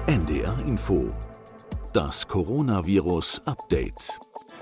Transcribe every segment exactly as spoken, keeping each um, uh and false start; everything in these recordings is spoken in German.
N D R Info. Das Coronavirus-Update.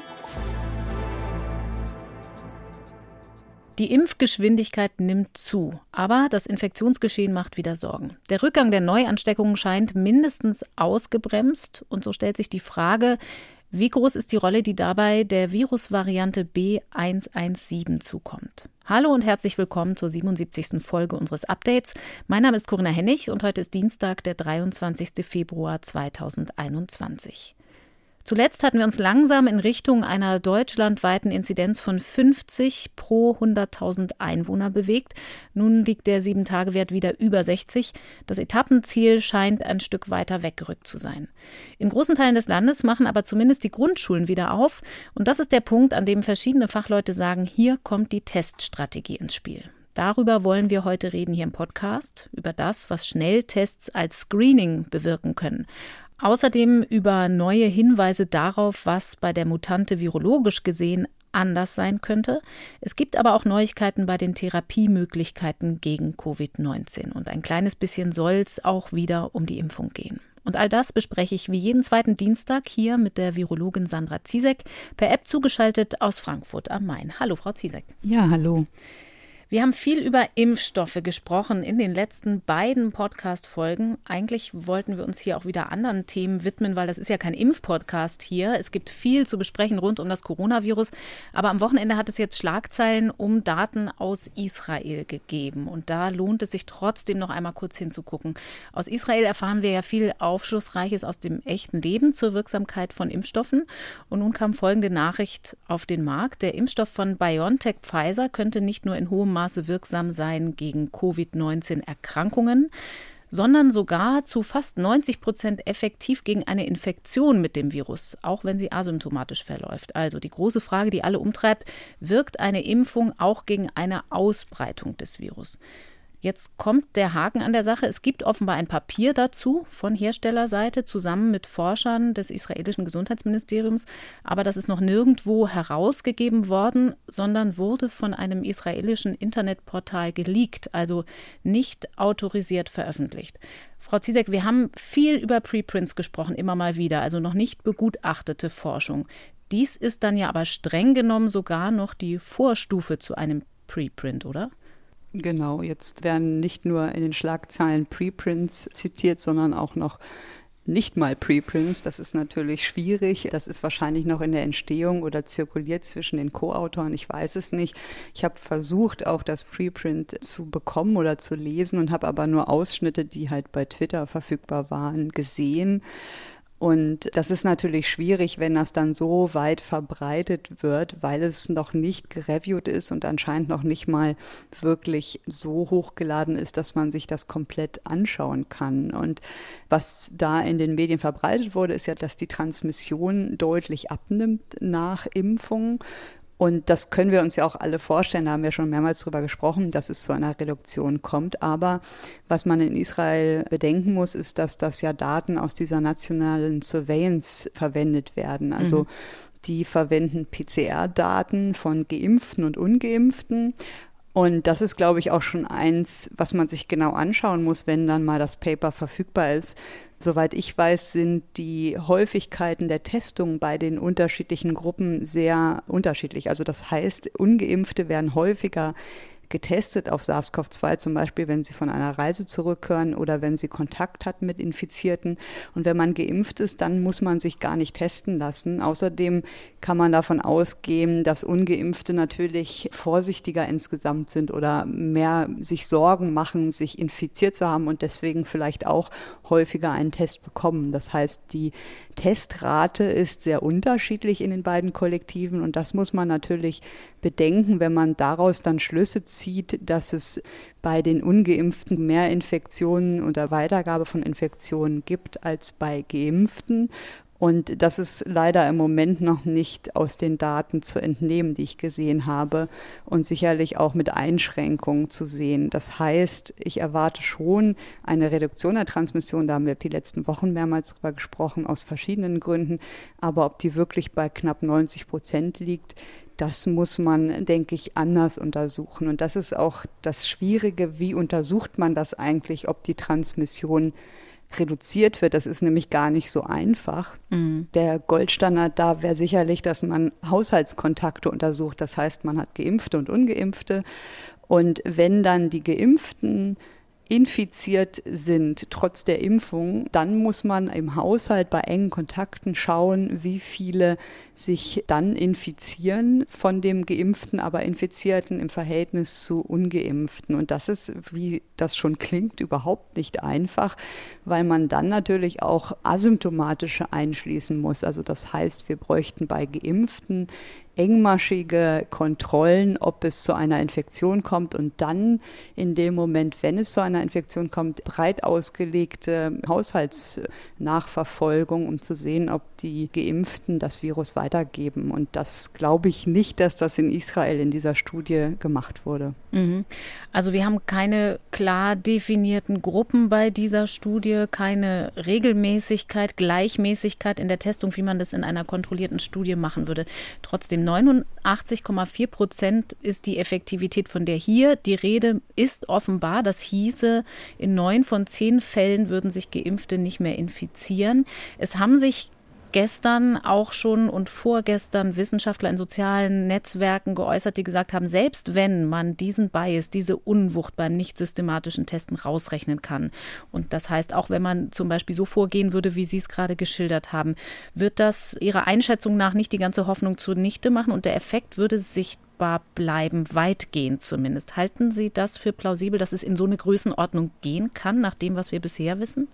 Die Impfgeschwindigkeit nimmt zu, aber das Infektionsgeschehen macht wieder Sorgen. Der Rückgang der Neuansteckungen scheint mindestens ausgebremst und so stellt sich die Frage, wie groß ist die Rolle, die dabei der Virusvariante B eins eins sieben zukommt. Hallo und herzlich willkommen zur siebenundsiebzigsten Folge unseres Updates. Mein Name ist Corinna Hennig und heute ist Dienstag, der dreiundzwanzigsten Februar zweitausendeinundzwanzig. Zuletzt hatten wir uns langsam in Richtung einer deutschlandweiten Inzidenz von fünfzig pro hunderttausend Einwohner bewegt. Nun liegt der sieben Tage Wert wieder über sechzig. Das Etappenziel scheint ein Stück weiter weggerückt zu sein. In großen Teilen des Landes machen aber zumindest die Grundschulen wieder auf. Und das ist der Punkt, an dem verschiedene Fachleute sagen, hier kommt die Teststrategie ins Spiel. Darüber wollen wir heute reden hier im Podcast, über das, was Schnelltests als Screening bewirken können. Außerdem über neue Hinweise darauf, was bei der Mutante virologisch gesehen anders sein könnte. Es gibt aber auch Neuigkeiten bei den Therapiemöglichkeiten gegen Covid neunzehn. Und ein kleines bisschen soll es auch wieder um die Impfung gehen. Und all das bespreche ich wie jeden zweiten Dienstag hier mit der Virologin Sandra Ziesek, per App zugeschaltet aus Frankfurt am Main. Hallo, Frau Ziesek. Ja, hallo. Wir haben viel über Impfstoffe gesprochen in den letzten beiden Podcast-Folgen. Eigentlich wollten wir uns hier auch wieder anderen Themen widmen, weil das ist ja kein Impfpodcast hier. Es gibt viel zu besprechen rund um das Coronavirus. Aber am Wochenende hat es jetzt Schlagzeilen um Daten aus Israel gegeben. Und da lohnt es sich trotzdem noch einmal kurz hinzugucken. Aus Israel erfahren wir ja viel Aufschlussreiches aus dem echten Leben zur Wirksamkeit von Impfstoffen. Und nun kam folgende Nachricht auf den Markt. Der Impfstoff von BioNTech Pfizer könnte nicht nur in hohem Maße wirksam sein gegen Covid neunzehn Erkrankungen, sondern sogar zu fast neunzig Prozent effektiv gegen eine Infektion mit dem Virus, auch wenn sie asymptomatisch verläuft. Also die große Frage, die alle umtreibt, wirkt eine Impfung auch gegen eine Ausbreitung des Virus? Jetzt kommt der Haken an der Sache. Es gibt offenbar ein Papier dazu von Herstellerseite zusammen mit Forschern des israelischen Gesundheitsministeriums. Aber das ist noch nirgendwo herausgegeben worden, sondern wurde von einem israelischen Internetportal geleakt, also nicht autorisiert veröffentlicht. Frau Ziesek, wir haben viel über Preprints gesprochen, immer mal wieder, also noch nicht begutachtete Forschung. Dies ist dann ja aber streng genommen sogar noch die Vorstufe zu einem Preprint, oder? Genau, jetzt werden nicht nur in den Schlagzeilen Preprints zitiert, sondern auch noch nicht mal Preprints. Das ist natürlich schwierig. Das ist wahrscheinlich noch in der Entstehung oder zirkuliert zwischen den Co-Autoren. Ich weiß es nicht. Ich habe versucht, auch das Preprint zu bekommen oder zu lesen und habe aber nur Ausschnitte, die halt bei Twitter verfügbar waren, gesehen. Und das ist natürlich schwierig, wenn das dann so weit verbreitet wird, weil es noch nicht gereviewt ist und anscheinend noch nicht mal wirklich so hochgeladen ist, dass man sich das komplett anschauen kann. Und was da in den Medien verbreitet wurde, ist ja, dass die Transmission deutlich abnimmt nach Impfung. Und das können wir uns ja auch alle vorstellen, da haben wir schon mehrmals drüber gesprochen, dass es zu einer Reduktion kommt. Aber was man in Israel bedenken muss, ist, dass das ja Daten aus dieser nationalen Surveillance verwendet werden. Also mhm. die verwenden P C R-Daten von Geimpften und Ungeimpften. Und das ist, glaube ich, auch schon eins, was man sich genau anschauen muss, wenn dann mal das Paper verfügbar ist. Soweit ich weiß, sind die Häufigkeiten der Testung bei den unterschiedlichen Gruppen sehr unterschiedlich. Also das heißt, Ungeimpfte werden häufiger getestet auf SARS-C o V zwei, zum Beispiel, wenn sie von einer Reise zurückkehren oder wenn sie Kontakt hatten mit Infizierten. Und wenn man geimpft ist, dann muss man sich gar nicht testen lassen. Außerdem kann man davon ausgehen, dass Ungeimpfte natürlich vorsichtiger insgesamt sind oder mehr sich Sorgen machen, sich infiziert zu haben und deswegen vielleicht auch häufiger einen Test bekommen. Das heißt, die Testrate ist sehr unterschiedlich in den beiden Kollektiven und das muss man natürlich bedenken, wenn man daraus dann Schlüsse zieht, dass es bei den Ungeimpften mehr Infektionen oder Weitergabe von Infektionen gibt als bei Geimpften. Und das ist leider im Moment noch nicht aus den Daten zu entnehmen, die ich gesehen habe und sicherlich auch mit Einschränkungen zu sehen. Das heißt, ich erwarte schon eine Reduktion der Transmission, da haben wir die letzten Wochen mehrmals drüber gesprochen, aus verschiedenen Gründen. Aber ob die wirklich bei knapp neunzig Prozent liegt, das muss man, denke ich, anders untersuchen. Und das ist auch das Schwierige, wie untersucht man das eigentlich, ob die Transmission reduziert wird. Das ist nämlich gar nicht so einfach. Mhm. Der Goldstandard da wäre sicherlich, dass man Haushaltskontakte untersucht. Das heißt, man hat Geimpfte und Ungeimpfte. Und wenn dann die Geimpften infiziert sind, trotz der Impfung, dann muss man im Haushalt bei engen Kontakten schauen, wie viele sich dann infizieren von dem Geimpften, aber Infizierten im Verhältnis zu Ungeimpften. Und das ist, wie das schon klingt, überhaupt nicht einfach, weil man dann natürlich auch Asymptomatische einschließen muss. Also das heißt, wir bräuchten bei Geimpften engmaschige Kontrollen, ob es zu einer Infektion kommt und dann in dem Moment, wenn es zu einer Infektion kommt, breit ausgelegte Haushaltsnachverfolgung, um zu sehen, ob die Geimpften das Virus weitergeben. Und das glaube ich nicht, dass das in Israel in dieser Studie gemacht wurde. Also wir haben keine klar definierten Gruppen bei dieser Studie, keine Regelmäßigkeit, Gleichmäßigkeit in der Testung, wie man das in einer kontrollierten Studie machen würde. Trotzdem neunundachtzig Komma vier Prozent ist die Effektivität, von der hier die Rede ist, offenbar. Das hieße, in neun von zehn Fällen würden sich Geimpfte nicht mehr infizieren. Es haben sich gestern auch schon und vorgestern Wissenschaftler in sozialen Netzwerken geäußert, die gesagt haben, selbst wenn man diesen Bias, diese Unwucht beim nicht systematischen Testen rausrechnen kann, und das heißt auch, wenn man zum Beispiel so vorgehen würde, wie Sie es gerade geschildert haben, wird das Ihrer Einschätzung nach nicht die ganze Hoffnung zunichte machen und der Effekt würde sichtbar bleiben, weitgehend zumindest. Halten Sie das für plausibel, dass es in so eine Größenordnung gehen kann, nach dem, was wir bisher wissen?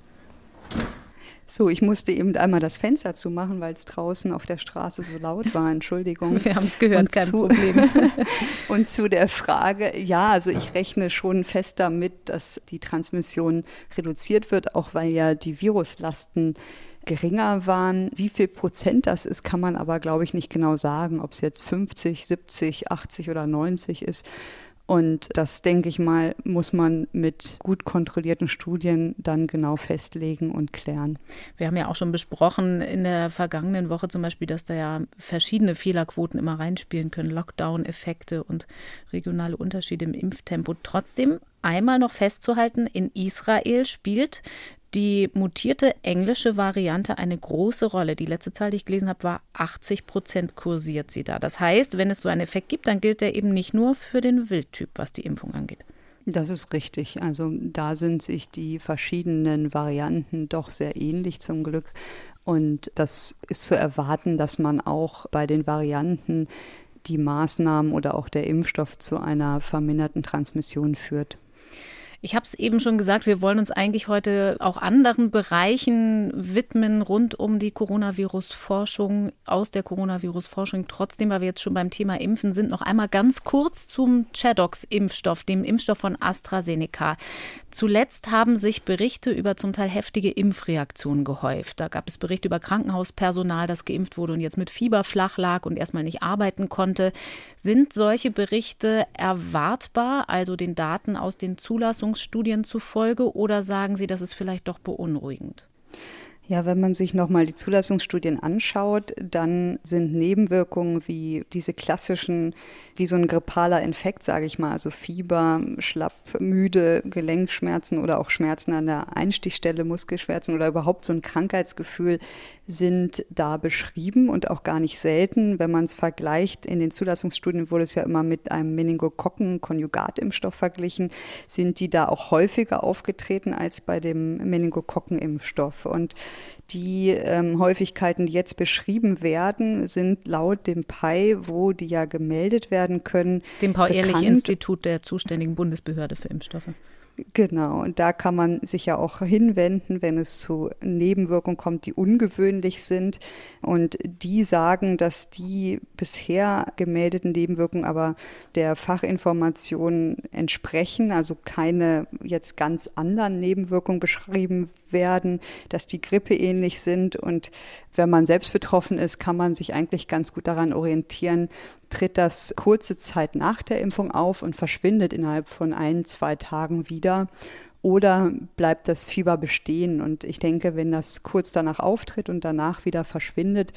So, ich musste eben einmal das Fenster zumachen, weil es draußen auf der Straße so laut war. Entschuldigung. Wir haben es gehört, und kein zu, Problem. Und zu der Frage, ja, also ich rechne schon fest damit, dass die Transmission reduziert wird, auch weil ja die Viruslasten geringer waren. Wie viel Prozent das ist, kann man aber, glaube ich, nicht genau sagen, ob es jetzt fünfzig, siebzig, achtzig oder neunzig ist. Und das, denke ich mal, muss man mit gut kontrollierten Studien dann genau festlegen und klären. Wir haben ja auch schon besprochen in der vergangenen Woche zum Beispiel, dass da ja verschiedene Fehlerquoten immer reinspielen können, Lockdown-Effekte und regionale Unterschiede im Impftempo. Trotzdem einmal noch festzuhalten, in Israel spielt die mutierte englische Variante eine große Rolle. Die letzte Zahl, die ich gelesen habe, war achtzig Prozent kursiert sie da. Das heißt, wenn es so einen Effekt gibt, dann gilt der eben nicht nur für den Wildtyp, was die Impfung angeht. Das ist richtig. Also da sind sich die verschiedenen Varianten doch sehr ähnlich zum Glück. Und das ist zu erwarten, dass man auch bei den Varianten die Maßnahmen oder auch der Impfstoff zu einer verminderten Transmission führt. Ich habe es eben schon gesagt, wir wollen uns eigentlich heute auch anderen Bereichen widmen rund um die Coronavirus-Forschung, aus der Coronavirus-Forschung. Trotzdem, weil wir jetzt schon beim Thema Impfen sind, noch einmal ganz kurz zum Chadox-Impfstoff, dem Impfstoff von AstraZeneca. Zuletzt haben sich Berichte über zum Teil heftige Impfreaktionen gehäuft. Da gab es Berichte über Krankenhauspersonal, das geimpft wurde und jetzt mit Fieber flach lag und erstmal nicht arbeiten konnte. Sind solche Berichte erwartbar, also den Daten aus den Zulassungen Studien zufolge, oder sagen Sie, das ist vielleicht doch beunruhigend? Ja, wenn man sich nochmal die Zulassungsstudien anschaut, dann sind Nebenwirkungen wie diese klassischen, wie so ein grippaler Infekt, sage ich mal, also Fieber, schlapp, müde, Gelenkschmerzen oder auch Schmerzen an der Einstichstelle, Muskelschmerzen oder überhaupt so ein Krankheitsgefühl sind da beschrieben und auch gar nicht selten. Wenn man es vergleicht, in den Zulassungsstudien wurde es ja immer mit einem Meningokokken-Konjugatimpfstoff verglichen, sind die da auch häufiger aufgetreten als bei dem Meningokokken-Impfstoff. Und die ähm, Häufigkeiten, die jetzt beschrieben werden, sind laut dem P E I, wo die ja gemeldet werden können, dem Paul-Ehrlich-Institut der zuständigen Bundesbehörde für Impfstoffe. Genau, und da kann man sich ja auch hinwenden, wenn es zu Nebenwirkungen kommt, die ungewöhnlich sind. Und die sagen, dass die bisher gemeldeten Nebenwirkungen aber der Fachinformation entsprechen, also keine jetzt ganz anderen Nebenwirkungen beschrieben werden, dass die grippeähnlich sind. Und wenn man selbst betroffen ist, kann man sich eigentlich ganz gut daran orientieren, tritt das kurze Zeit nach der Impfung auf und verschwindet innerhalb von ein, zwei Tagen wieder oder bleibt das Fieber bestehen. Und ich denke, wenn das kurz danach auftritt und danach wieder verschwindet,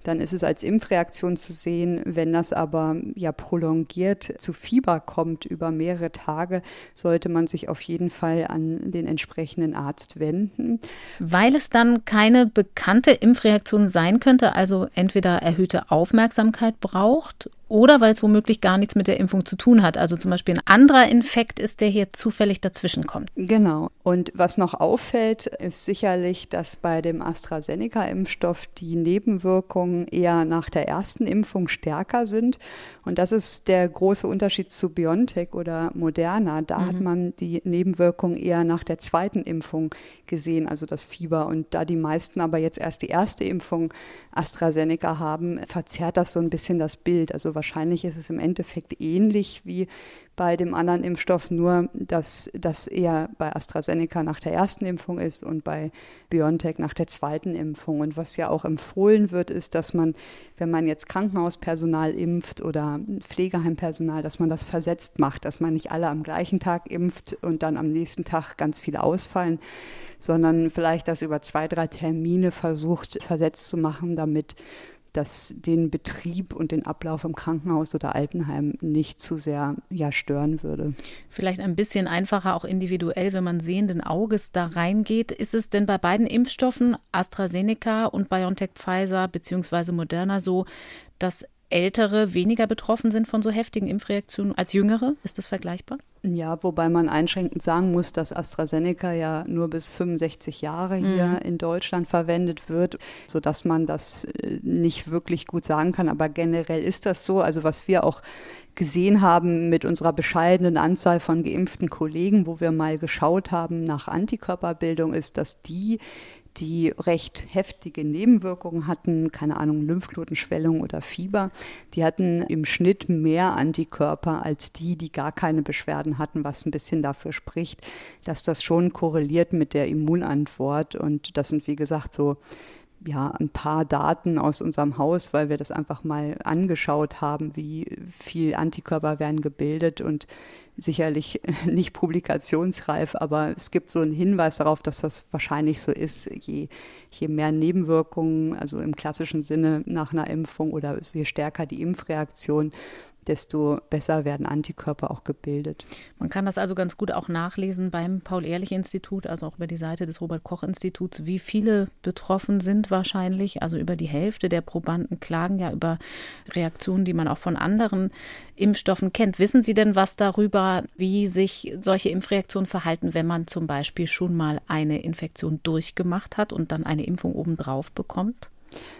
dann ist es als Impfreaktion zu sehen. Wenn das aber ja prolongiert zu Fieber kommt über mehrere Tage, sollte man sich auf jeden Fall an den entsprechenden Arzt wenden. Weil es dann keine bekannte Impfreaktion sein könnte, also entweder erhöhte Aufmerksamkeit braucht oder weil es womöglich gar nichts mit der Impfung zu tun hat. Also zum Beispiel ein anderer Infekt ist, der hier zufällig dazwischen kommt. Genau. Und was noch auffällt, ist sicherlich, dass bei dem AstraZeneca-Impfstoff die Nebenwirkungen eher nach der ersten Impfung stärker sind. Und das ist der große Unterschied zu BioNTech oder Moderna. Da mhm. hat man die Nebenwirkungen eher nach der zweiten Impfung gesehen, also das Fieber. Und da die meisten aber jetzt erst die erste Impfung AstraZeneca haben, verzerrt das so ein bisschen das Bild. Also wahrscheinlich ist es im Endeffekt ähnlich wie bei dem anderen Impfstoff, nur dass das eher bei AstraZeneca nach der ersten Impfung ist und bei BioNTech nach der zweiten Impfung. Und was ja auch empfohlen wird, ist, dass man, wenn man jetzt Krankenhauspersonal impft oder Pflegeheimpersonal, dass man das versetzt macht, dass man nicht alle am gleichen Tag impft und dann am nächsten Tag ganz viele ausfallen, sondern vielleicht das über zwei, drei Termine versucht, versetzt zu machen, damit das den Betrieb und den Ablauf im Krankenhaus oder Altenheim nicht zu sehr ja, stören würde. Vielleicht ein bisschen einfacher, auch individuell, wenn man sehenden Auges da reingeht. Ist es denn bei beiden Impfstoffen, AstraZeneca und BioNTech Pfizer bzw. Moderna, so, dass Ältere weniger betroffen sind von so heftigen Impfreaktionen als Jüngere? Ist das vergleichbar? Ja, wobei man einschränkend sagen muss, dass AstraZeneca ja nur bis fünfundsechzig Jahre hier mhm. in Deutschland verwendet wird, sodass man das nicht wirklich gut sagen kann. Aber generell ist das so. Also was wir auch gesehen haben mit unserer bescheidenen Anzahl von geimpften Kollegen, wo wir mal geschaut haben nach Antikörperbildung, ist, dass die, die recht heftige Nebenwirkungen hatten, keine Ahnung, Lymphknotenschwellung oder Fieber, die hatten im Schnitt mehr Antikörper als die, die gar keine Beschwerden hatten, was ein bisschen dafür spricht, dass das schon korreliert mit der Immunantwort. Und das sind, wie gesagt, so ja, ein paar Daten aus unserem Haus, weil wir das einfach mal angeschaut haben, wie viel Antikörper werden gebildet und sicherlich nicht publikationsreif, aber es gibt so einen Hinweis darauf, dass das wahrscheinlich so ist, je, je mehr Nebenwirkungen, also im klassischen Sinne nach einer Impfung oder je stärker die Impfreaktion, desto besser werden Antikörper auch gebildet. Man kann das also ganz gut auch nachlesen beim Paul-Ehrlich-Institut, also auch über die Seite des Robert-Koch-Instituts, wie viele betroffen sind wahrscheinlich. Also über die Hälfte der Probanden klagen ja über Reaktionen, die man auch von anderen Impfstoffen kennt. Wissen Sie denn was darüber, wie sich solche Impfreaktionen verhalten, wenn man zum Beispiel schon mal eine Infektion durchgemacht hat und dann eine Impfung obendrauf bekommt?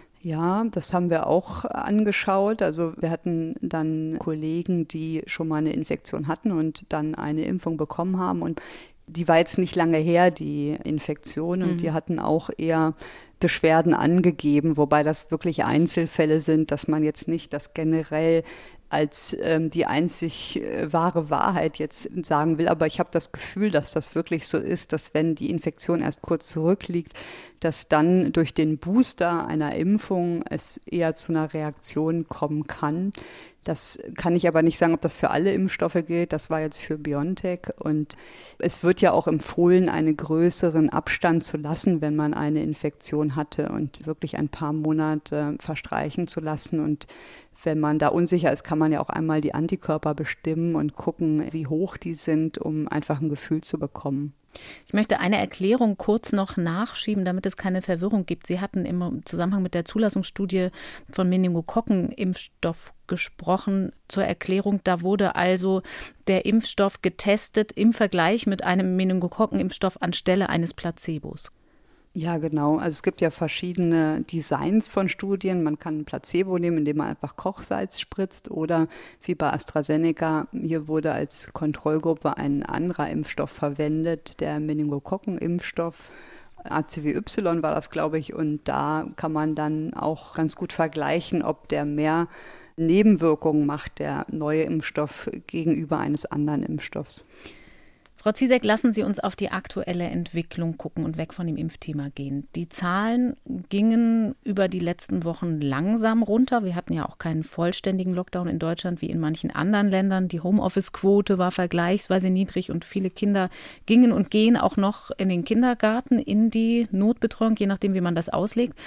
Ja, das haben wir auch angeschaut. Also wir hatten dann Kollegen, die schon mal eine Infektion hatten und dann eine Impfung bekommen haben. Und die war jetzt nicht lange her, die Infektion. Und mhm. die hatten auch eher Beschwerden angegeben, wobei das wirklich Einzelfälle sind, dass man jetzt nicht das generell als ähm, die einzig äh, wahre Wahrheit jetzt sagen will. Aber ich habe das Gefühl, dass das wirklich so ist, dass wenn die Infektion erst kurz zurückliegt, dass dann durch den Booster einer Impfung es eher zu einer Reaktion kommen kann. Das kann ich aber nicht sagen, ob das für alle Impfstoffe gilt. Das war jetzt für BioNTech. Und es wird ja auch empfohlen, einen größeren Abstand zu lassen, wenn man eine Infektion hatte und wirklich ein paar Monate verstreichen zu lassen. Und wenn man da unsicher ist, kann man ja auch einmal die Antikörper bestimmen und gucken, wie hoch die sind, um einfach ein Gefühl zu bekommen. Ich möchte eine Erklärung kurz noch nachschieben, damit es keine Verwirrung gibt. Sie hatten im Zusammenhang mit der Zulassungsstudie von Meningokokken-Impfstoff gesprochen. Zur Erklärung, da wurde also der Impfstoff getestet im Vergleich mit einem Meningokokken-Impfstoff anstelle eines Placebos. Ja, genau. Also es gibt ja verschiedene Designs von Studien. Man kann ein Placebo nehmen, indem man einfach Kochsalz spritzt, oder wie bei AstraZeneca, hier wurde als Kontrollgruppe ein anderer Impfstoff verwendet, der Meningokokken-Impfstoff. A C W Y war das, glaube ich, und da kann man dann auch ganz gut vergleichen, ob der mehr Nebenwirkungen macht, der neue Impfstoff, gegenüber eines anderen Impfstoffs. Frau Ziesek, lassen Sie uns auf die aktuelle Entwicklung gucken und weg von dem Impfthema gehen. Die Zahlen gingen über die letzten Wochen langsam runter. Wir hatten ja auch keinen vollständigen Lockdown in Deutschland wie in manchen anderen Ländern. Die Homeoffice-Quote war vergleichsweise niedrig und viele Kinder gingen und gehen auch noch in den Kindergarten, in die Notbetreuung, je nachdem, wie man das auslegt.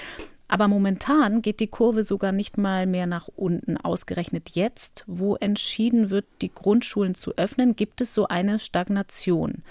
Aber momentan geht die Kurve sogar nicht mal mehr nach unten. Ausgerechnet jetzt, wo entschieden wird, die Grundschulen zu öffnen, gibt es so eine Stagnation.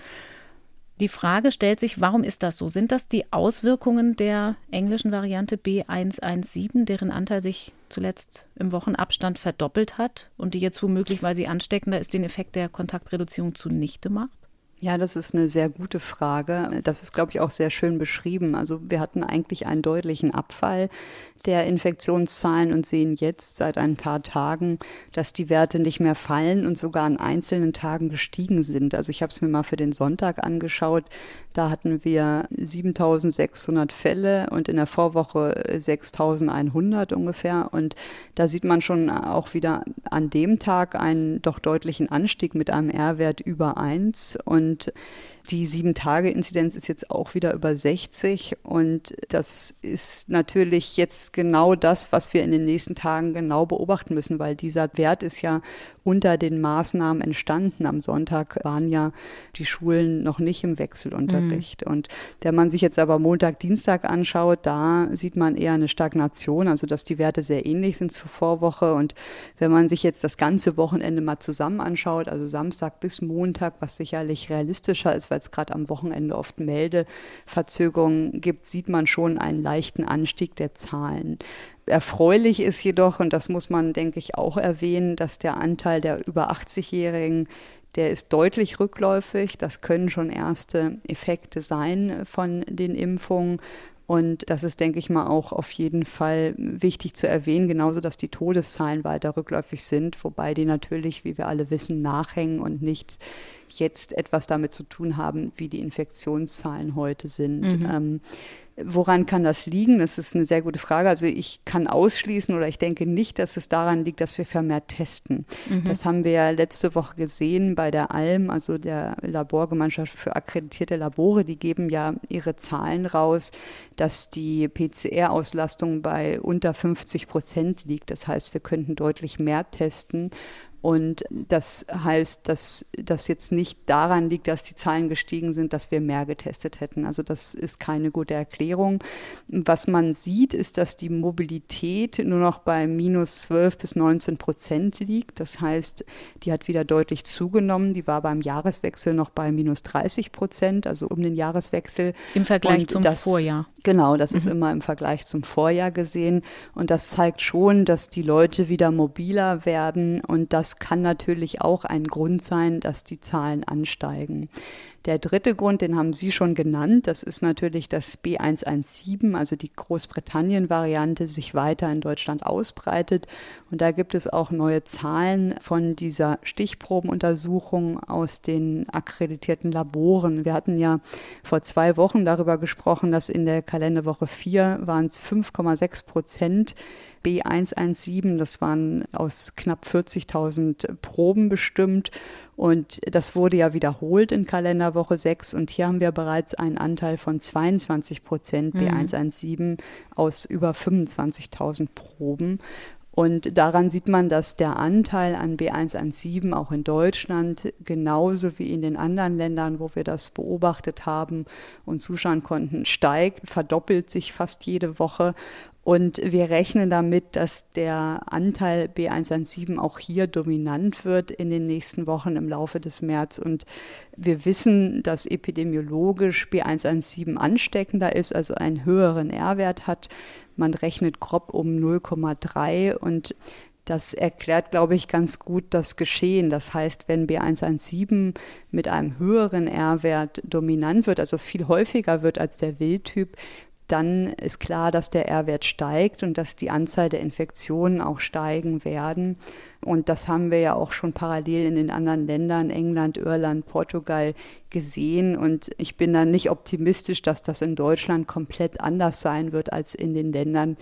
Die Frage stellt sich, warum ist das so? Sind das die Auswirkungen der englischen Variante B eins eins sieben, deren Anteil sich zuletzt im Wochenabstand verdoppelt hat und die jetzt womöglich, weil sie ansteckender ist, den Effekt der Kontaktreduzierung zunichte macht? Ja, das ist eine sehr gute Frage. Das ist, glaube ich, auch sehr schön beschrieben. Also wir hatten eigentlich einen deutlichen Abfall der Infektionszahlen und sehen jetzt seit ein paar Tagen, dass die Werte nicht mehr fallen und sogar an einzelnen Tagen gestiegen sind. Also ich habe es mir mal für den Sonntag angeschaut. Da hatten wir siebentausendsechshundert Fälle und in der Vorwoche sechstausendeinhundert ungefähr. Und da sieht man schon auch wieder an dem Tag einen doch deutlichen Anstieg mit einem R-Wert über eins. Und die sieben-Tage-Inzidenz ist jetzt auch wieder über sechzig und das ist natürlich jetzt genau das, was wir in den nächsten Tagen genau beobachten müssen, weil dieser Wert ist ja unter den Maßnahmen entstanden. Am Sonntag waren ja die Schulen noch nicht im Wechselunterricht. Mhm. Und wenn man sich jetzt aber Montag, Dienstag anschaut, da sieht man eher eine Stagnation, also dass die Werte sehr ähnlich sind zur Vorwoche. Und wenn man sich jetzt das ganze Wochenende mal zusammen anschaut, also Samstag bis Montag, was sicherlich realistischer ist, weil es gerade am Wochenende oft Meldeverzögerungen gibt, sieht man schon einen leichten Anstieg der Zahlen. Erfreulich ist jedoch, und das muss man, denke ich, auch erwähnen, dass der Anteil der über achtzig-Jährigen, der ist deutlich rückläufig. Das können schon erste Effekte sein von den Impfungen. Und das ist, denke ich mal, auch auf jeden Fall wichtig zu erwähnen, genauso, dass die Todeszahlen weiter rückläufig sind, wobei die natürlich, wie wir alle wissen, nachhängen und nicht jetzt etwas damit zu tun haben, wie die Infektionszahlen heute sind. Mhm. Ähm, woran kann das liegen? Das ist eine sehr gute Frage. Also ich kann ausschließen oder ich denke nicht, dass es daran liegt, dass wir vermehrt testen. Mhm. Das haben wir ja letzte Woche gesehen bei der A L M, also der Laborgemeinschaft für akkreditierte Labore. Die geben ja ihre Zahlen raus, dass die P C R-Auslastung bei unter fünfzig Prozent liegt. Das heißt, wir könnten deutlich mehr testen. Und das heißt, dass das jetzt nicht daran liegt, dass die Zahlen gestiegen sind, dass wir mehr getestet hätten. Also das ist keine gute Erklärung. Was man sieht, ist, dass die Mobilität nur noch bei minus zwölf bis neunzehn Prozent liegt. Das heißt, die hat wieder deutlich zugenommen. Die war beim Jahreswechsel noch bei minus dreißig Prozent, also um den Jahreswechsel. Im Vergleich Und zum das, Vorjahr. Genau, das mhm. ist immer im Vergleich zum Vorjahr gesehen. Und das zeigt schon, dass die Leute wieder mobiler werden und das Das kann natürlich auch ein Grund sein, dass die Zahlen ansteigen. Der dritte Grund, den haben Sie schon genannt, das ist natürlich, dass B eins eins sieben, also die Großbritannien-Variante, sich weiter in Deutschland ausbreitet. Und da gibt es auch neue Zahlen von dieser Stichprobenuntersuchung aus den akkreditierten Laboren. Wir hatten ja vor zwei Wochen darüber gesprochen, dass in der Kalenderwoche vier waren es fünf Komma sechs Prozent B eins eins sieben, das waren aus knapp vierzigtausend Proben bestimmt und das wurde ja wiederholt in Kalenderwoche sechs und hier haben wir bereits einen Anteil von zweiundzwanzig Prozent B eins eins sieben aus über fünfundzwanzigtausend Proben. Und daran sieht man, dass der Anteil an B eins eins sieben auch in Deutschland genauso wie in den anderen Ländern, wo wir das beobachtet haben und zuschauen konnten, steigt, verdoppelt sich fast jede Woche. Und wir rechnen damit, dass der Anteil B eins eins sieben auch hier dominant wird in den nächsten Wochen im Laufe des März. Und wir wissen, dass epidemiologisch B eins eins sieben ansteckender ist, also einen höheren R-Wert hat. Man rechnet grob um null Komma drei und das erklärt, glaube ich, ganz gut das Geschehen. Das heißt, wenn B eins eins sieben mit einem höheren R-Wert dominant wird, also viel häufiger wird als der Wildtyp, dann ist klar, dass der R-Wert steigt und dass die Anzahl der Infektionen auch steigen werden. Und das haben wir ja auch schon parallel in den anderen Ländern, England, Irland, Portugal, gesehen. Und ich bin da nicht optimistisch, dass das in Deutschland komplett anders sein wird als in den Ländern,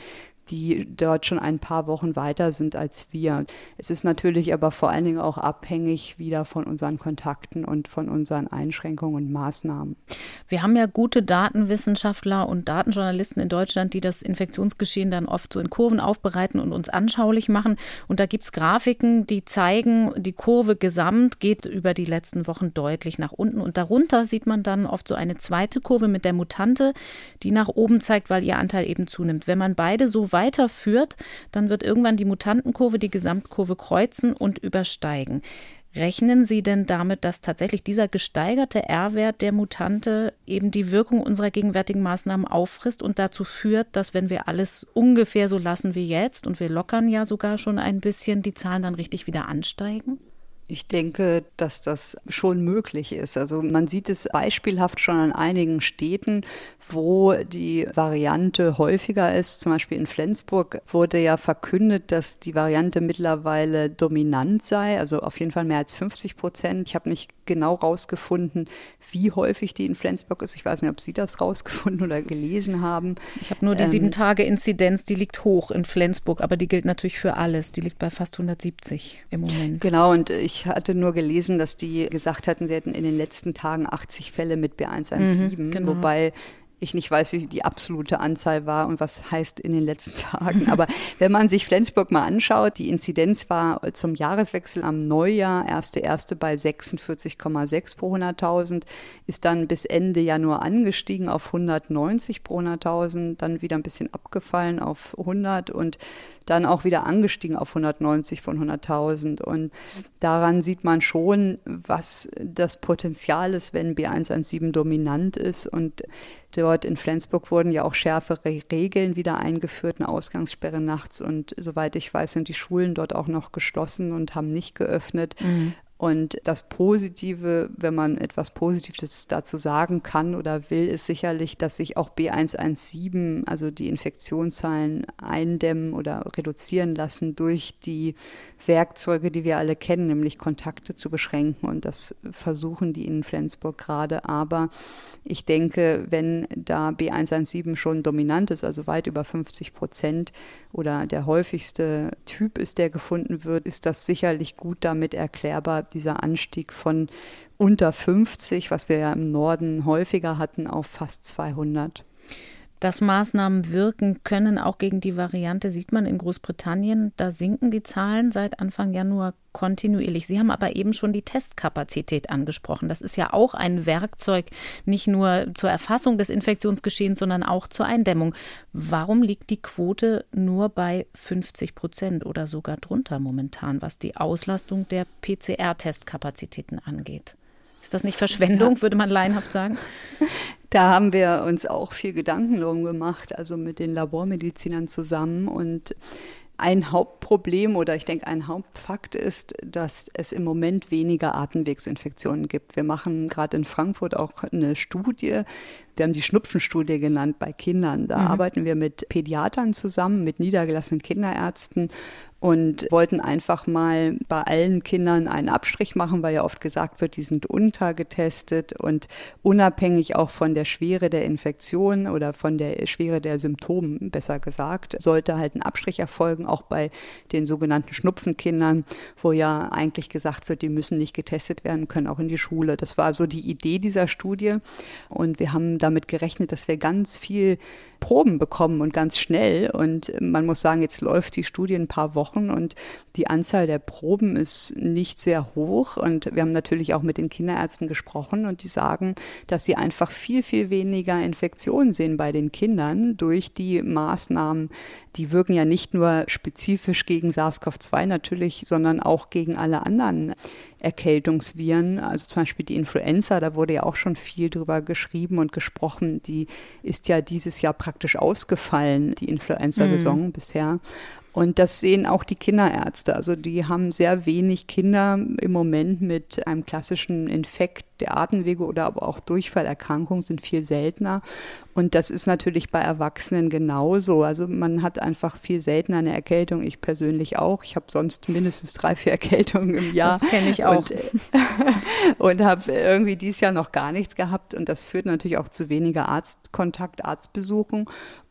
die dort schon ein paar Wochen weiter sind als wir. Es ist natürlich aber vor allen Dingen auch abhängig wieder von unseren Kontakten und von unseren Einschränkungen und Maßnahmen. Wir haben ja gute Datenwissenschaftler und Datenjournalisten in Deutschland, die das Infektionsgeschehen dann oft so in Kurven aufbereiten und uns anschaulich machen. Und da gibt es Grafiken, die zeigen, die Kurve gesamt geht über die letzten Wochen deutlich nach unten. Und darunter sieht man dann oft so eine zweite Kurve mit der Mutante, die nach oben zeigt, weil ihr Anteil eben zunimmt. Wenn man beide so weiterführt, dann wird irgendwann die Mutantenkurve die Gesamtkurve kreuzen und übersteigen. Rechnen Sie denn damit, dass tatsächlich dieser gesteigerte R-Wert der Mutante eben die Wirkung unserer gegenwärtigen Maßnahmen auffrisst und dazu führt, dass, wenn wir alles ungefähr so lassen wie jetzt, und wir lockern ja sogar schon ein bisschen, die Zahlen dann richtig wieder ansteigen? Ich denke, dass das schon möglich ist. Also man sieht es beispielhaft schon an einigen Städten, wo die Variante häufiger ist. Zum Beispiel in Flensburg wurde ja verkündet, dass die Variante mittlerweile dominant sei, also auf jeden Fall mehr als fünfzig Prozent. Ich habe nicht genau rausgefunden, wie häufig die in Flensburg ist. Ich weiß nicht, ob Sie das rausgefunden oder gelesen haben. Ich habe nur die ähm, sieben-Tage-Inzidenz, die liegt hoch in Flensburg, aber die gilt natürlich für alles. Die liegt bei fast hundertsiebzig im Moment. Genau, und ich hatte nur gelesen, dass die gesagt hatten, sie hätten in den letzten Tagen achtzig Fälle mit B eins eins sieben, mhm, genau. Wobei ich nicht weiß, wie die absolute Anzahl war und was heißt in den letzten Tagen. Aber wenn man sich Flensburg mal anschaut, die Inzidenz war zum Jahreswechsel am Neujahr, erster erster bei sechsundvierzig Komma sechs pro hunderttausend, ist dann bis Ende Januar angestiegen auf hundertneunzig pro hunderttausend, dann wieder ein bisschen abgefallen auf hundert und dann auch wieder angestiegen auf hundertneunzig von hunderttausend. Und daran sieht man schon, was das Potenzial ist, wenn B eins eins sieben dominant ist. Und dort in Flensburg wurden ja auch schärfere Regeln wieder eingeführt, eine Ausgangssperre nachts. Und soweit ich weiß, sind die Schulen dort auch noch geschlossen und haben nicht geöffnet. Mhm. Und das Positive, wenn man etwas Positives dazu sagen kann oder will, ist sicherlich, dass sich auch B eins eins sieben, also die Infektionszahlen eindämmen oder reduzieren lassen durch die Werkzeuge, die wir alle kennen, nämlich Kontakte zu beschränken. Und das versuchen die in Flensburg gerade. Aber ich denke, wenn da B eins eins sieben schon dominant ist, also weit über fünfzig Prozent oder der häufigste Typ ist, der gefunden wird, ist das sicherlich gut damit erklärbar, dieser Anstieg von unter fünfzig, was wir ja im Norden häufiger hatten, auf fast zweihundert. Dass Maßnahmen wirken können, auch gegen die Variante, sieht man in Großbritannien. Da sinken die Zahlen seit Anfang Januar kontinuierlich. Sie haben aber eben schon die Testkapazität angesprochen. Das ist ja auch ein Werkzeug, nicht nur zur Erfassung des Infektionsgeschehens, sondern auch zur Eindämmung. Warum liegt die Quote nur bei fünfzig Prozent oder sogar drunter momentan, was die Auslastung der P C R-Testkapazitäten angeht? Ist das nicht Verschwendung, ja, würde man laienhaft sagen? Da haben wir uns auch viel Gedanken drum gemacht, also mit den Labormedizinern zusammen. Und ein Hauptproblem oder ich denke ein Hauptfakt ist, dass es im Moment weniger Atemwegsinfektionen gibt. Wir machen gerade in Frankfurt auch eine Studie. Wir haben die Schnupfenstudie genannt bei Kindern. Da mhm. arbeiten wir mit Pädiatern zusammen, mit niedergelassenen Kinderärzten und wollten einfach mal bei allen Kindern einen Abstrich machen, weil ja oft gesagt wird, die sind untergetestet und unabhängig auch von der Schwere der Infektion oder von der Schwere der Symptome, besser gesagt, sollte halt ein Abstrich erfolgen, auch bei den sogenannten Schnupfenkindern, wo ja eigentlich gesagt wird, die müssen nicht getestet werden, können auch in die Schule. Das war so die Idee dieser Studie und wir haben damit gerechnet, dass wir ganz viel Proben bekommen und ganz schnell. Und man muss sagen, jetzt läuft die Studie ein paar Wochen und die Anzahl der Proben ist nicht sehr hoch. Und wir haben natürlich auch mit den Kinderärzten gesprochen und die sagen, dass sie einfach viel, viel weniger Infektionen sehen bei den Kindern durch die Maßnahmen. Die wirken ja nicht nur spezifisch gegen SARS-C o V zwei natürlich, sondern auch gegen alle anderen Erkältungsviren, also zum Beispiel die Influenza, da wurde ja auch schon viel drüber geschrieben und gesprochen, die ist ja dieses Jahr praktisch ausgefallen, die Influenza-Saison mhm. bisher. Und das sehen auch die Kinderärzte. Also die haben sehr wenig Kinder im Moment mit einem klassischen Infekt der Atemwege oder aber auch Durchfallerkrankungen sind viel seltener. Und das ist natürlich bei Erwachsenen genauso. Also man hat einfach viel seltener eine Erkältung. Ich persönlich auch. Ich habe sonst mindestens drei, vier Erkältungen im Jahr. Das kenne ich auch. Und, und habe irgendwie dieses Jahr noch gar nichts gehabt. Und das führt natürlich auch zu weniger Arztkontakt, Arztbesuchen.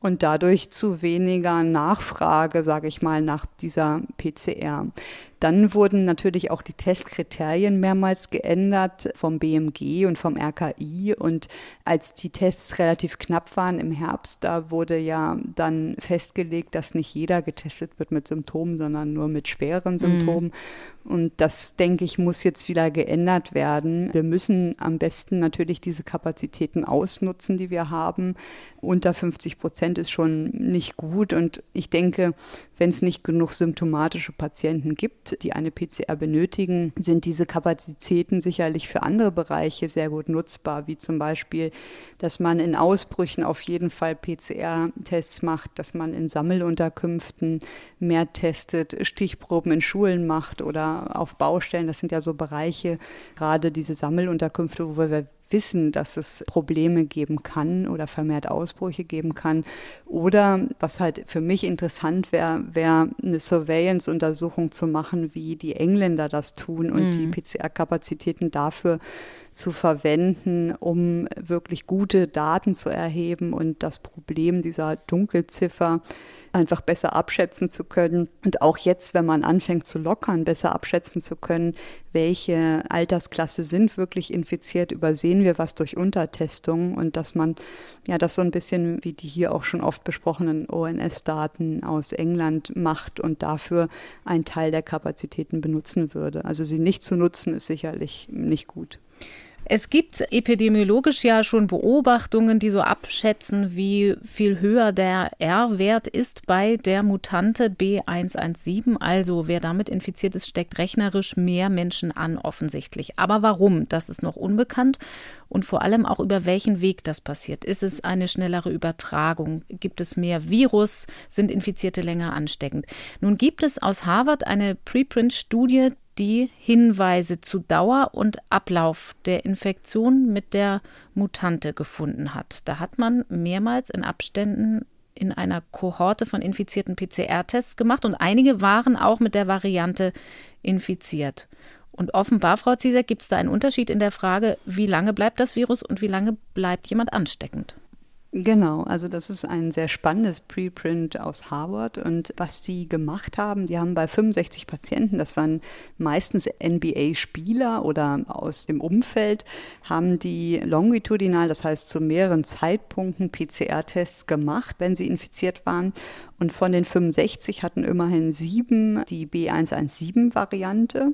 und dadurch zu weniger Nachfrage, sage ich mal, nach dieser P C R. Dann wurden natürlich auch die Testkriterien mehrmals geändert vom B M G und vom R K I. Und als die Tests relativ knapp waren im Herbst, da wurde ja dann festgelegt, dass nicht jeder getestet wird mit Symptomen, sondern nur mit schweren Symptomen. Mhm. Und das, denke ich, muss jetzt wieder geändert werden. Wir müssen am besten natürlich diese Kapazitäten ausnutzen, die wir haben. Unter fünfzig Prozent ist schon nicht gut. Und ich denke, wenn es nicht genug symptomatische Patienten gibt, die eine P C R benötigen, sind diese Kapazitäten sicherlich für andere Bereiche sehr gut nutzbar, wie zum Beispiel, dass man in Ausbrüchen auf jeden Fall P C R-Tests macht, dass man in Sammelunterkünften mehr testet, Stichproben in Schulen macht oder auf Baustellen. Das sind ja so Bereiche, gerade diese Sammelunterkünfte, wo wir wissen, dass es Probleme geben kann oder vermehrt Ausbrüche geben kann. Oder was halt für mich interessant wäre, wäre eine Surveillance-Untersuchung zu machen, wie die Engländer das tun und mhm. die P C R-Kapazitäten dafür zu verwenden, um wirklich gute Daten zu erheben und das Problem dieser Dunkelziffer einfach besser abschätzen zu können. Und auch jetzt, wenn man anfängt zu lockern, besser abschätzen zu können, welche Altersklasse sind wirklich infiziert, übersehen wir was durch Untertestungen und dass man ja das so ein bisschen wie die hier auch schon oft besprochenen O N S-Daten aus England macht und dafür einen Teil der Kapazitäten benutzen würde. Also sie nicht zu nutzen, ist sicherlich nicht gut. Es gibt epidemiologisch ja schon Beobachtungen, die so abschätzen, wie viel höher der R-Wert ist bei der Mutante B eins eins sieben. Also wer damit infiziert ist, steckt rechnerisch mehr Menschen an, offensichtlich. Aber warum? Das ist noch unbekannt. Und vor allem auch über welchen Weg das passiert. Ist es eine schnellere Übertragung? Gibt es mehr Virus? Sind Infizierte länger ansteckend? Nun gibt es aus Harvard eine Preprint-Studie, die Hinweise zu Dauer und Ablauf der Infektion mit der Mutante gefunden hat. Da hat man mehrmals in Abständen in einer Kohorte von infizierten P C R-Tests gemacht und einige waren auch mit der Variante infiziert. Und offenbar, Frau Ziesek, gibt es da einen Unterschied in der Frage, wie lange bleibt das Virus und wie lange bleibt jemand ansteckend? Genau, also das ist ein sehr spannendes Preprint aus Harvard und was die gemacht haben, die haben bei fünfundsechzig Patienten, das waren meistens N B A-Spieler oder aus dem Umfeld, haben die longitudinal, das heißt zu mehreren Zeitpunkten P C R-Tests gemacht, wenn sie infiziert waren und von den fünfundsechzig hatten immerhin sieben die B eins eins sieben-Variante.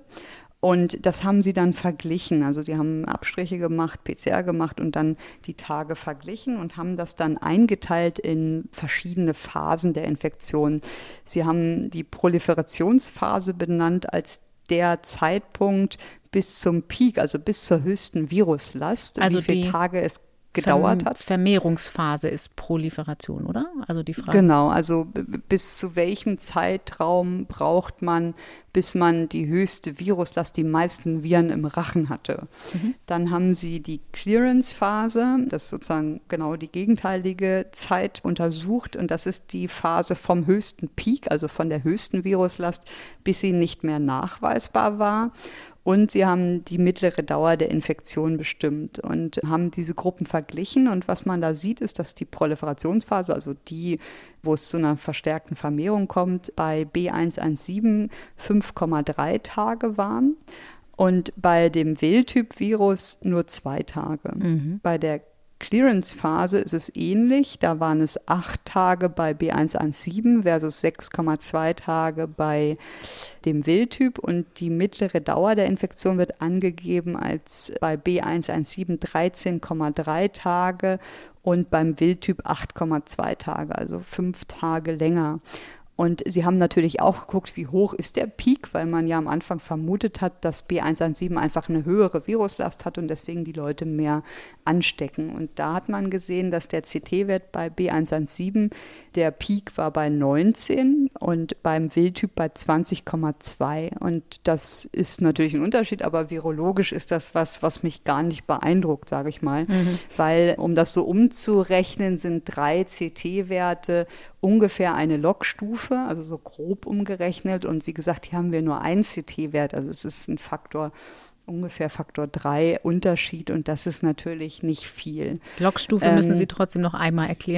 Und das haben sie dann verglichen. Also sie haben Abstriche gemacht, P C R gemacht und dann die Tage verglichen und haben das dann eingeteilt in verschiedene Phasen der Infektion. Sie haben die Proliferationsphase benannt als der Zeitpunkt bis zum Peak, also bis zur höchsten Viruslast, also wie viele Tage es gedauert hat. Vermehrungsphase ist Proliferation, oder? Also die Frage. Genau, also b- bis zu welchem Zeitraum braucht man, bis man die höchste Viruslast, die meisten Viren im Rachen hatte. Mhm. Dann haben sie die Clearance-Phase, das ist sozusagen genau die gegenteilige Zeit untersucht und das ist die Phase vom höchsten Peak, also von der höchsten Viruslast, bis sie nicht mehr nachweisbar war. Und sie haben die mittlere Dauer der Infektion bestimmt und haben diese Gruppen verglichen. Und was man da sieht, ist, dass die Proliferationsphase, also die, wo es zu einer verstärkten Vermehrung kommt, bei B eins eins sieben fünf Komma drei Tage waren und bei dem Wildtyp-Virus nur zwei Tage. Mhm. Bei der Clearance-Phase ist es ähnlich. Da waren es acht Tage bei B eins eins sieben versus sechs Komma zwei Tage bei dem Wildtyp. Und die mittlere Dauer der Infektion wird angegeben als bei B eins eins sieben dreizehn Komma drei Tage und beim Wildtyp acht Komma zwei Tage, also fünf Tage länger. Und sie haben natürlich auch geguckt, wie hoch ist der Peak, weil man ja am Anfang vermutet hat, dass B eins eins sieben einfach eine höhere Viruslast hat und deswegen die Leute mehr anstecken. Und da hat man gesehen, dass der C T-Wert bei B eins eins sieben, der Peak war bei neunzehn und beim Wildtyp bei zwanzig Komma zwei. Und das ist natürlich ein Unterschied, aber virologisch ist das was, was mich gar nicht beeindruckt, sage ich mal. Mhm. Weil, um das so umzurechnen, sind drei C T-Werte ungefähr eine Logstufe, also so grob umgerechnet. Und wie gesagt, hier haben wir nur einen C T-Wert, also es ist ein Faktor, ungefähr Faktor drei Unterschied und das ist natürlich nicht viel. Logstufe ähm, müssen Sie trotzdem noch einmal erklären.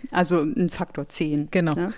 Also ein Faktor zehn. Genau. Ne?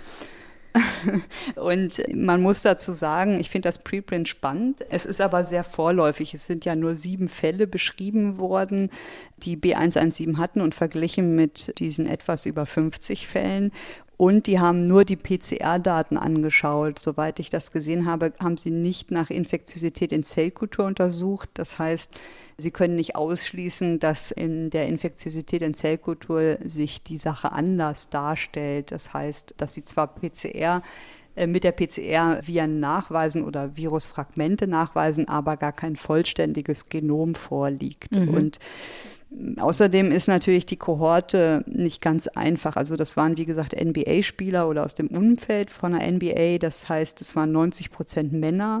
Und man muss dazu sagen, ich finde das Preprint spannend. Es ist aber sehr vorläufig. Es sind ja nur sieben Fälle beschrieben worden, die B eins eins sieben hatten und verglichen mit diesen etwas über fünfzig Fällen. Und die haben nur die P C R-Daten angeschaut. Soweit ich das gesehen habe, haben sie nicht nach Infektiosität in Zellkultur untersucht. Das heißt, sie können nicht ausschließen, dass in der Infektiosität in Zellkultur sich die Sache anders darstellt. Das heißt, dass sie zwar P C R mit der P C R Viren nachweisen oder Virusfragmente nachweisen, aber gar kein vollständiges Genom vorliegt. Mhm. Und außerdem ist natürlich die Kohorte nicht ganz einfach. Also das waren, wie gesagt, N B A-Spieler oder aus dem Umfeld von der N B A. Das heißt, es waren neunzig Prozent Männer.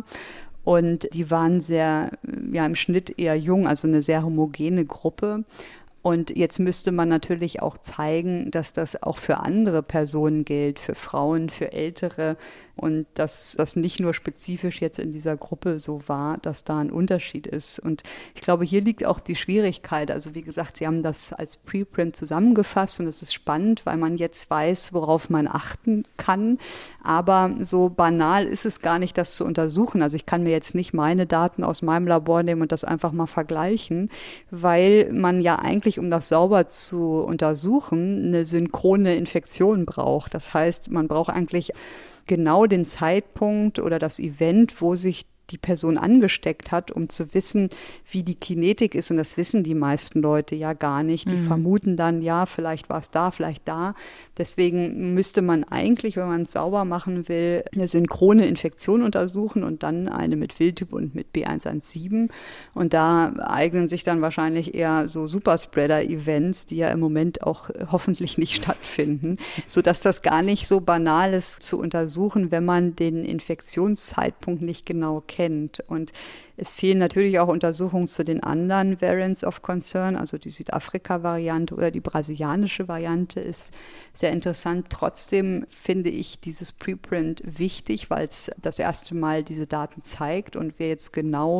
Und die waren sehr, ja, im Schnitt eher jung, also eine sehr homogene Gruppe. Und jetzt müsste man natürlich auch zeigen, dass das auch für andere Personen gilt, für Frauen, für Ältere und dass das nicht nur spezifisch jetzt in dieser Gruppe so war, dass da ein Unterschied ist. Und ich glaube, hier liegt auch die Schwierigkeit. Also wie gesagt, Sie haben das als Preprint zusammengefasst und es ist spannend, weil man jetzt weiß, worauf man achten kann. Aber so banal ist es gar nicht, das zu untersuchen. Also ich kann mir jetzt nicht meine Daten aus meinem Labor nehmen und das einfach mal vergleichen, weil man ja eigentlich, um das sauber zu untersuchen, eine synchrone Infektion braucht. Das heißt, man braucht eigentlich genau den Zeitpunkt oder das Event, wo sich die Person angesteckt hat, um zu wissen, wie die Kinetik ist. Und das wissen die meisten Leute ja gar nicht. Die mhm. vermuten dann, ja, vielleicht war es da, vielleicht da. Deswegen müsste man eigentlich, wenn man es sauber machen will, eine synchrone Infektion untersuchen und dann eine mit Wildtyp und mit B eins eins sieben. Und da eignen sich dann wahrscheinlich eher so Superspreader-Events, die ja im Moment auch hoffentlich nicht stattfinden, sodass das gar nicht so banal ist zu untersuchen, wenn man den Infektionszeitpunkt nicht genau kennt. kennt. Und es fehlen natürlich auch Untersuchungen zu den anderen Variants of Concern, also die Südafrika-Variante oder die brasilianische Variante ist sehr interessant. Trotzdem finde ich dieses Preprint wichtig, weil es das erste Mal diese Daten zeigt und wir jetzt genau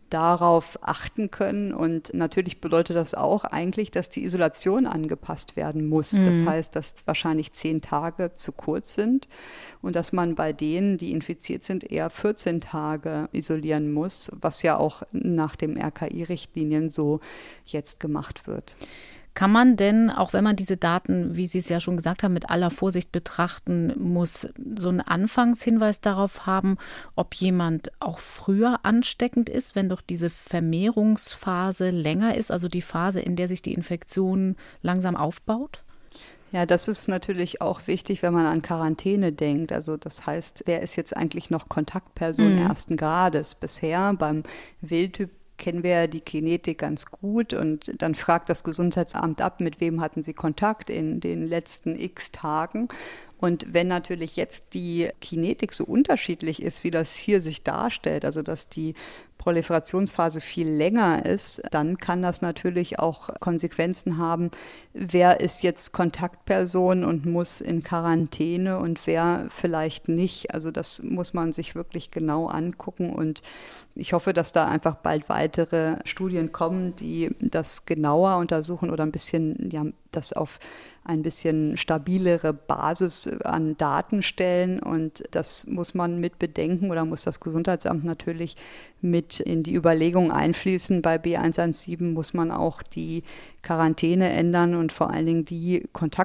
darauf achten können. Und natürlich bedeutet das auch eigentlich, dass die Isolation angepasst werden muss. Mhm. Das heißt, dass wahrscheinlich zehn Tage zu kurz sind und dass man bei denen, die infiziert sind, eher vierzehn Tage isolieren muss, was ja auch nach dem R K I-Richtlinien so jetzt gemacht wird. Kann man denn, auch wenn man diese Daten, wie Sie es ja schon gesagt haben, mit aller Vorsicht betrachten muss, so einen Anfangshinweis darauf haben, ob jemand auch früher ansteckend ist, wenn doch diese Vermehrungsphase länger ist, also die Phase, in der sich die Infektion langsam aufbaut? Ja, das ist natürlich auch wichtig, wenn man an Quarantäne denkt. Also das heißt, wer ist jetzt eigentlich noch Kontaktperson mhm. ersten Grades? Bisher beim Wildtyp kennen wir ja die Kinetik ganz gut und dann fragt das Gesundheitsamt ab, mit wem hatten Sie Kontakt in den letzten x Tagen. Und wenn natürlich jetzt die Kinetik so unterschiedlich ist, wie das hier sich darstellt, also dass die Proliferationsphase viel länger ist, dann kann das natürlich auch Konsequenzen haben. Wer ist jetzt Kontaktperson und muss in Quarantäne und wer vielleicht nicht? Also das muss man sich wirklich genau angucken und ich hoffe, dass da einfach bald weitere Studien kommen, die das genauer untersuchen oder ein bisschen, ja, das auf ein bisschen stabilere Basis an Daten stellen und das muss man mit bedenken oder muss das Gesundheitsamt natürlich mit in die Überlegungen einfließen. Bei B eins eins sieben muss man auch die Quarantäne ändern und vor allen Dingen die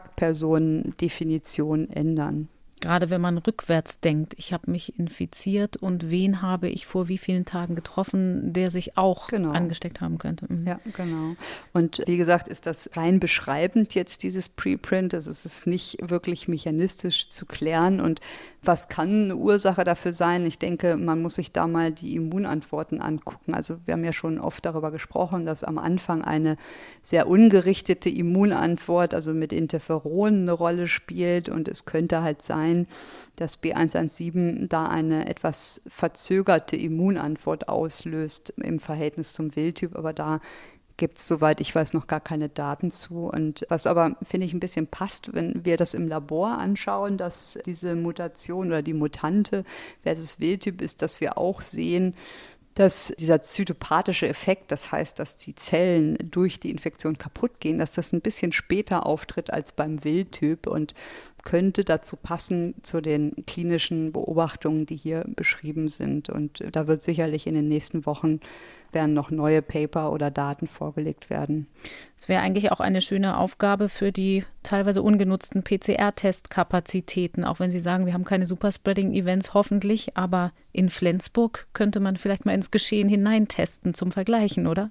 Kontaktpersonendefinition ändern. Gerade wenn man rückwärts denkt, ich habe mich infiziert und wen habe ich vor wie vielen Tagen getroffen, der sich auch genau. angesteckt haben könnte. Mhm. Ja, genau. Und wie gesagt, ist das rein beschreibend jetzt dieses Preprint. Also es ist nicht wirklich mechanistisch zu klären. Und was kann eine Ursache dafür sein? Ich denke, man muss sich da mal die Immunantworten angucken. Also wir haben ja schon oft darüber gesprochen, dass am Anfang eine sehr ungerichtete Immunantwort, also mit Interferonen eine Rolle spielt. Und es könnte halt sein, dass B eins eins sieben da eine etwas verzögerte Immunantwort auslöst im Verhältnis zum Wildtyp, aber da gibt es, soweit ich weiß, noch gar keine Daten zu. Und was aber, finde ich, ein bisschen passt, wenn wir das im Labor anschauen, dass diese Mutation oder die Mutante versus Wildtyp ist, dass wir auch sehen, dass dieser zytopathische Effekt, das heißt, dass die Zellen durch die Infektion kaputt gehen, dass das ein bisschen später auftritt als beim Wildtyp und könnte dazu passen zu den klinischen Beobachtungen, die hier beschrieben sind. Und da wird sicherlich in den nächsten Wochen werden noch neue Paper oder Daten vorgelegt werden. Es wäre eigentlich auch eine schöne Aufgabe für die teilweise ungenutzten P C R-Testkapazitäten, auch wenn Sie sagen, wir haben keine Superspreading-Events hoffentlich, aber in Flensburg könnte man vielleicht mal ins Geschehen hineintesten zum Vergleichen, oder?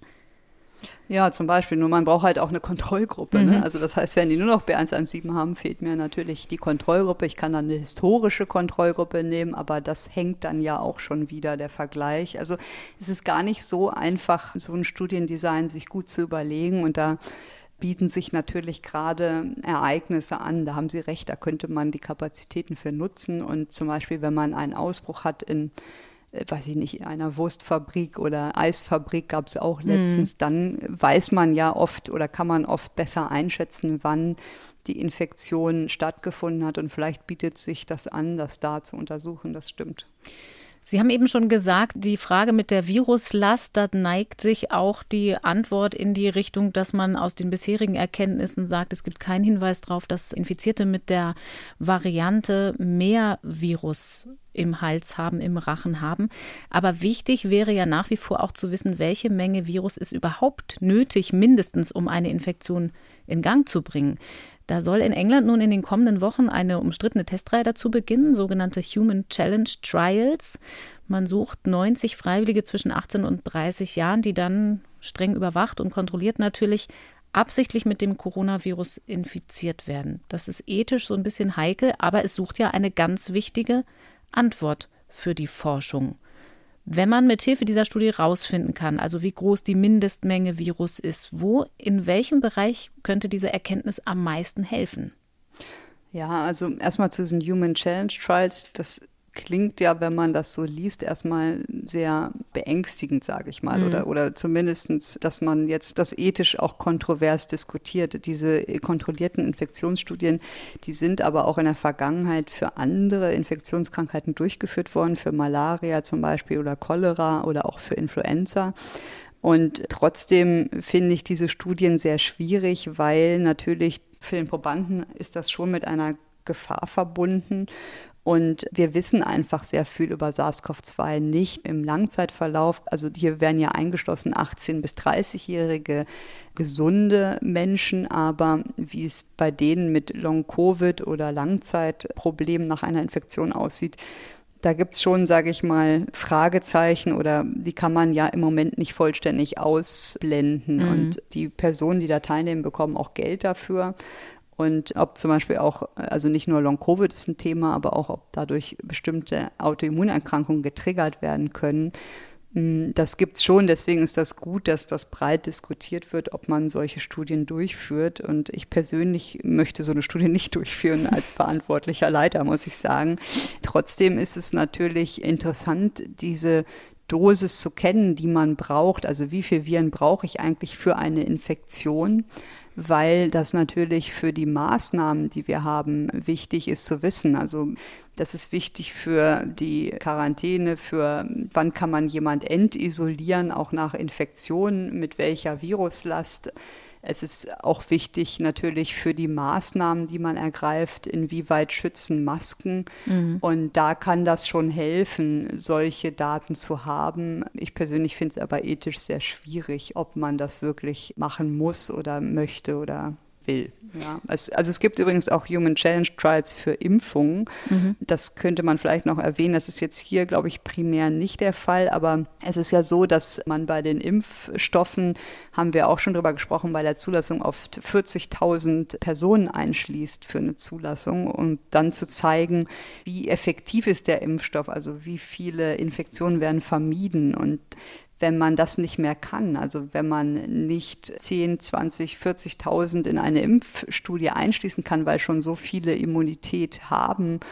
Ja, zum Beispiel. Nur man braucht halt auch eine Kontrollgruppe. Mhm. Ne? Also das heißt, wenn die nur noch B eins eins sieben haben, fehlt mir natürlich die Kontrollgruppe. Ich kann dann eine historische Kontrollgruppe nehmen, aber das hängt dann ja auch schon wieder, der Vergleich. Also es ist gar nicht so einfach, so ein Studiendesign sich gut zu überlegen. Und da bieten sich natürlich gerade Ereignisse an. Da haben Sie recht, da könnte man die Kapazitäten für nutzen. Und zum Beispiel, wenn man einen Ausbruch hat in weiß ich nicht, in einer Wurstfabrik oder Eisfabrik gab es auch letztens, mhm. dann weiß man ja oft oder kann man oft besser einschätzen, wann die Infektion stattgefunden hat und vielleicht bietet sich das an, das da zu untersuchen, das stimmt. Sie haben eben schon gesagt, die Frage mit der Viruslast, da neigt sich auch die Antwort in die Richtung, dass man aus den bisherigen Erkenntnissen sagt, es gibt keinen Hinweis darauf, dass Infizierte mit der Variante mehr Virus im Hals haben, im Rachen haben. Aber wichtig wäre ja nach wie vor auch zu wissen, welche Menge Virus ist überhaupt nötig, mindestens um eine Infektion in Gang zu bringen. Da soll in England nun in den kommenden Wochen eine umstrittene Testreihe dazu beginnen, sogenannte Human Challenge Trials. Man sucht neunzig Freiwillige zwischen achtzehn und dreißig Jahren, die dann streng überwacht und kontrolliert natürlich absichtlich mit dem Coronavirus infiziert werden. Das ist ethisch so ein bisschen heikel, aber es sucht ja eine ganz wichtige Antwort für die Forschung. Wenn man mit Hilfe dieser Studie rausfinden kann, also wie groß die Mindestmenge Virus ist, wo, in welchem Bereich könnte diese Erkenntnis am meisten helfen? Ja, also erstmal zu diesen Human Challenge Trials, das klingt ja, wenn man das so liest, erstmal sehr beängstigend, sage ich mal, mhm. oder, oder zumindestens, dass man jetzt das ethisch auch kontrovers diskutiert. Diese kontrollierten Infektionsstudien, die sind aber auch in der Vergangenheit für andere Infektionskrankheiten durchgeführt worden, für Malaria zum Beispiel oder Cholera oder auch für Influenza. Und trotzdem finde ich diese Studien sehr schwierig, weil natürlich für den Probanden ist das schon mit einer Gefahr verbunden. Und wir wissen einfach sehr viel über SARS-C o V zwei nicht im Langzeitverlauf. Also hier werden ja eingeschlossen achtzehn- bis dreißigjährige gesunde Menschen, aber wie es bei denen mit Long-Covid oder Langzeitproblemen nach einer Infektion aussieht, da gibt es schon, sage ich mal, Fragezeichen oder die kann man ja im Moment nicht vollständig ausblenden. Mhm. Und die Personen, die da teilnehmen, bekommen auch Geld dafür. Und ob zum Beispiel auch, also nicht nur Long-Covid ist ein Thema, aber auch, ob dadurch bestimmte Autoimmunerkrankungen getriggert werden können, das gibt es schon. Deswegen ist das gut, dass das breit diskutiert wird, ob man solche Studien durchführt. Und ich persönlich möchte so eine Studie nicht durchführen als verantwortlicher Leiter, muss ich sagen. Trotzdem ist es natürlich interessant, diese Dosis zu kennen, die man braucht. Also wie viel Viren brauche ich eigentlich für eine Infektion? Weil das natürlich für die Maßnahmen, die wir haben, wichtig ist zu wissen. Also das ist wichtig für die Quarantäne, für wann kann man jemand entisolieren, auch nach Infektionen, mit welcher Viruslast. Es ist auch wichtig natürlich für die Maßnahmen, die man ergreift, inwieweit schützen Masken. Mhm. Und da kann das schon helfen, solche Daten zu haben. Ich persönlich finde es aber ethisch sehr schwierig, ob man das wirklich machen muss oder möchte oder will. Ja. Es, also es gibt übrigens auch Human Challenge Trials für Impfungen. Mhm. Das könnte man vielleicht noch erwähnen. Das ist jetzt hier, glaube ich, primär nicht der Fall. Aber es ist ja so, dass man bei den Impfstoffen, haben wir auch schon drüber gesprochen, bei der Zulassung oft vierzigtausend Personen einschließt für eine Zulassung, um dann zu zeigen, wie effektiv ist der Impfstoff, also wie viele Infektionen werden vermieden. Und wenn man das nicht mehr kann, also wenn man nicht zehn, zwanzig, vierzigtausend in eine Impfstudie einschließen kann, weil schon so viele Immunität haben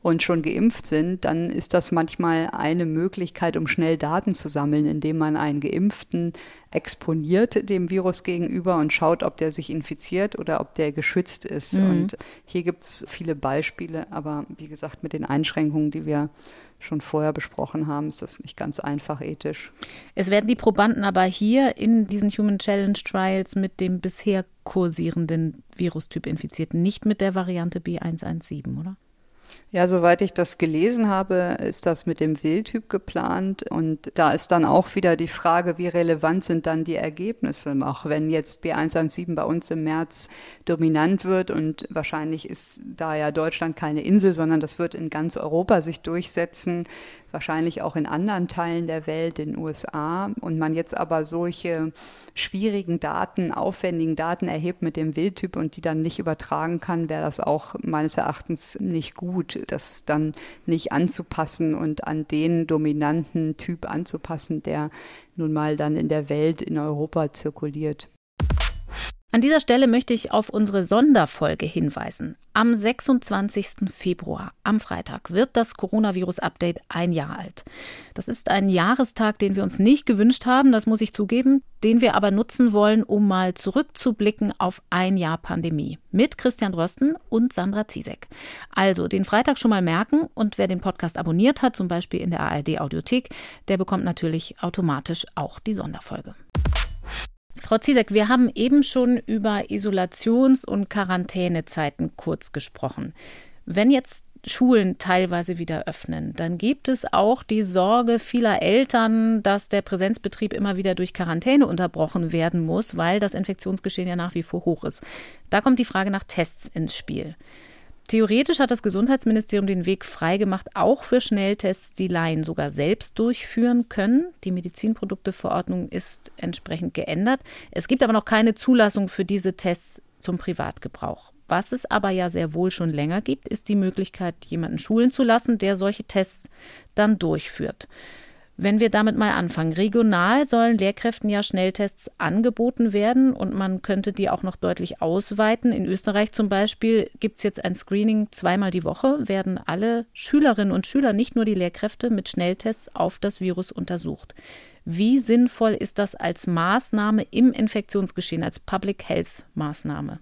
und schon geimpft sind, dann ist das manchmal eine Möglichkeit, um schnell Daten zu sammeln, indem man einen Geimpften exponiert dem Virus gegenüber und schaut, ob der sich infiziert oder ob der geschützt ist. Mhm. Und hier gibt es viele Beispiele, aber wie gesagt, mit den Einschränkungen, die wir schon vorher besprochen haben, ist das nicht ganz einfach ethisch. Es werden die Probanden aber hier in diesen Human Challenge Trials mit dem bisher kursierenden Virustyp infiziert, nicht mit der Variante B eins eins sieben, oder? Ja, soweit ich das gelesen habe, ist das mit dem Wildtyp geplant. Und da ist dann auch wieder die Frage, wie relevant sind dann die Ergebnisse noch, wenn jetzt B eins eins sieben bei uns im März dominant wird. Und wahrscheinlich ist da ja Deutschland keine Insel, sondern das wird in ganz Europa sich durchsetzen, wahrscheinlich auch in anderen Teilen der Welt, in den U S A. Und man jetzt aber solche schwierigen Daten, aufwendigen Daten erhebt mit dem Wildtyp und die dann nicht übertragen kann, wäre das auch meines Erachtens nicht gut, das dann nicht anzupassen und an den dominanten Typ anzupassen, der nun mal dann in der Welt, in Europa zirkuliert. An dieser Stelle möchte ich auf unsere Sonderfolge hinweisen. Am sechsundzwanzigsten Februar, am Freitag, wird das Coronavirus-Update ein Jahr alt. Das ist ein Jahrestag, den wir uns nicht gewünscht haben, das muss ich zugeben, den wir aber nutzen wollen, um mal zurückzublicken auf ein Jahr Pandemie. Mit Christian Drosten und Sandra Ziesek. Also den Freitag schon mal merken und wer den Podcast abonniert hat, zum Beispiel in der A R D-Audiothek, der bekommt natürlich automatisch auch die Sonderfolge. Frau Ziesek, wir haben eben schon über Isolations- und Quarantänezeiten kurz gesprochen. Wenn jetzt Schulen teilweise wieder öffnen, dann gibt es auch die Sorge vieler Eltern, dass der Präsenzbetrieb immer wieder durch Quarantäne unterbrochen werden muss, weil das Infektionsgeschehen ja nach wie vor hoch ist. Da kommt die Frage nach Tests ins Spiel. Theoretisch hat das Gesundheitsministerium den Weg freigemacht, auch für Schnelltests, die Laien sogar selbst durchführen können. Die Medizinprodukteverordnung ist entsprechend geändert. Es gibt aber noch keine Zulassung für diese Tests zum Privatgebrauch. Was es aber ja sehr wohl schon länger gibt, ist die Möglichkeit, jemanden schulen zu lassen, der solche Tests dann durchführt. Wenn wir damit mal anfangen. Regional sollen Lehrkräften ja Schnelltests angeboten werden und man könnte die auch noch deutlich ausweiten. In Österreich zum Beispiel gibt es jetzt ein Screening zweimal die Woche, werden alle Schülerinnen und Schüler, nicht nur die Lehrkräfte, mit Schnelltests auf das Virus untersucht. Wie sinnvoll ist das als Maßnahme im Infektionsgeschehen, als Public Health Maßnahme?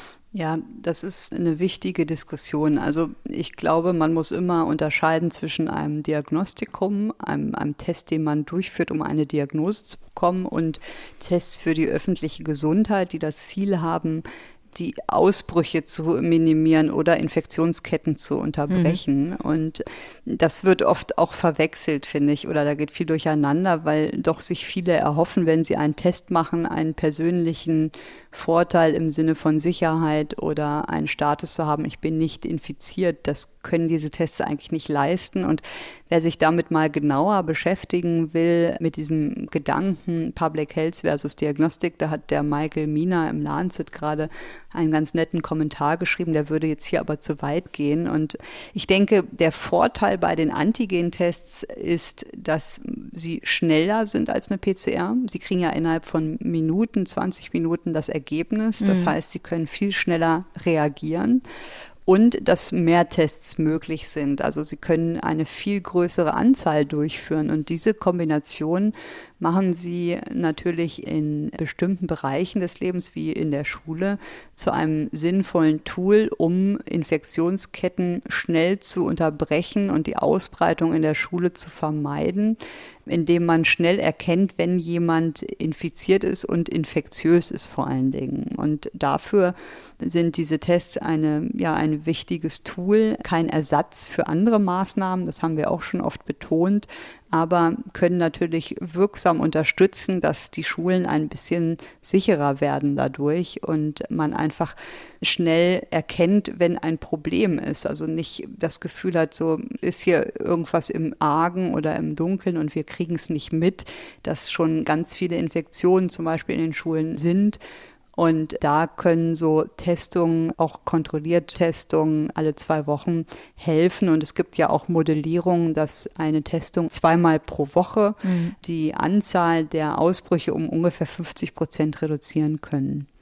Ja, das ist eine wichtige Diskussion. Also ich glaube, man muss immer unterscheiden zwischen einem Diagnostikum, einem, einem Test, den man durchführt, um eine Diagnose zu bekommen, und Tests für die öffentliche Gesundheit, die das Ziel haben, die Ausbrüche zu minimieren oder Infektionsketten zu unterbrechen. Mhm. Und das wird oft auch verwechselt, finde ich, oder da geht viel durcheinander, weil doch sich viele erhoffen, wenn sie einen Test machen, einen persönlichen Vorteil im Sinne von Sicherheit oder einen Status zu haben, ich bin nicht infiziert. Das können diese Tests eigentlich nicht leisten. Und wer sich damit mal genauer beschäftigen will, mit diesem Gedanken Public Health versus Diagnostik, da hat der Michael Mina im Lancet gerade einen ganz netten Kommentar geschrieben, der würde jetzt hier aber zu weit gehen. Und ich denke, der Vorteil bei den Antigen-Tests ist, dass sie schneller sind als eine P C R. Sie kriegen ja innerhalb von Minuten, zwanzig Minuten das Ergebnis. Das mhm. heißt, sie können viel schneller reagieren. Und dass mehr Tests möglich sind. Also sie können eine viel größere Anzahl durchführen. Und diese Kombination machen sie natürlich in bestimmten Bereichen des Lebens, wie in der Schule, zu einem sinnvollen Tool, um Infektionsketten schnell zu unterbrechen und die Ausbreitung in der Schule zu vermeiden, indem man schnell erkennt, wenn jemand infiziert ist und infektiös ist vor allen Dingen. Und dafür sind diese Tests eine, ja, ein wichtiges Tool, kein Ersatz für andere Maßnahmen, das haben wir auch schon oft betont, aber können natürlich wirksam unterstützen, dass die Schulen ein bisschen sicherer werden dadurch und man einfach schnell erkennt, wenn ein Problem ist. Also nicht das Gefühl hat, so ist hier irgendwas im Argen oder im Dunkeln und wir kriegen es nicht mit, dass schon ganz viele Infektionen zum Beispiel in den Schulen sind. Und da können so Testungen, auch kontrollierte Testungen alle zwei Wochen helfen. Und es gibt ja auch Modellierungen, dass eine Testung zweimal pro Woche mhm. die Anzahl der Ausbrüche um ungefähr fünfzig Prozent reduzieren können.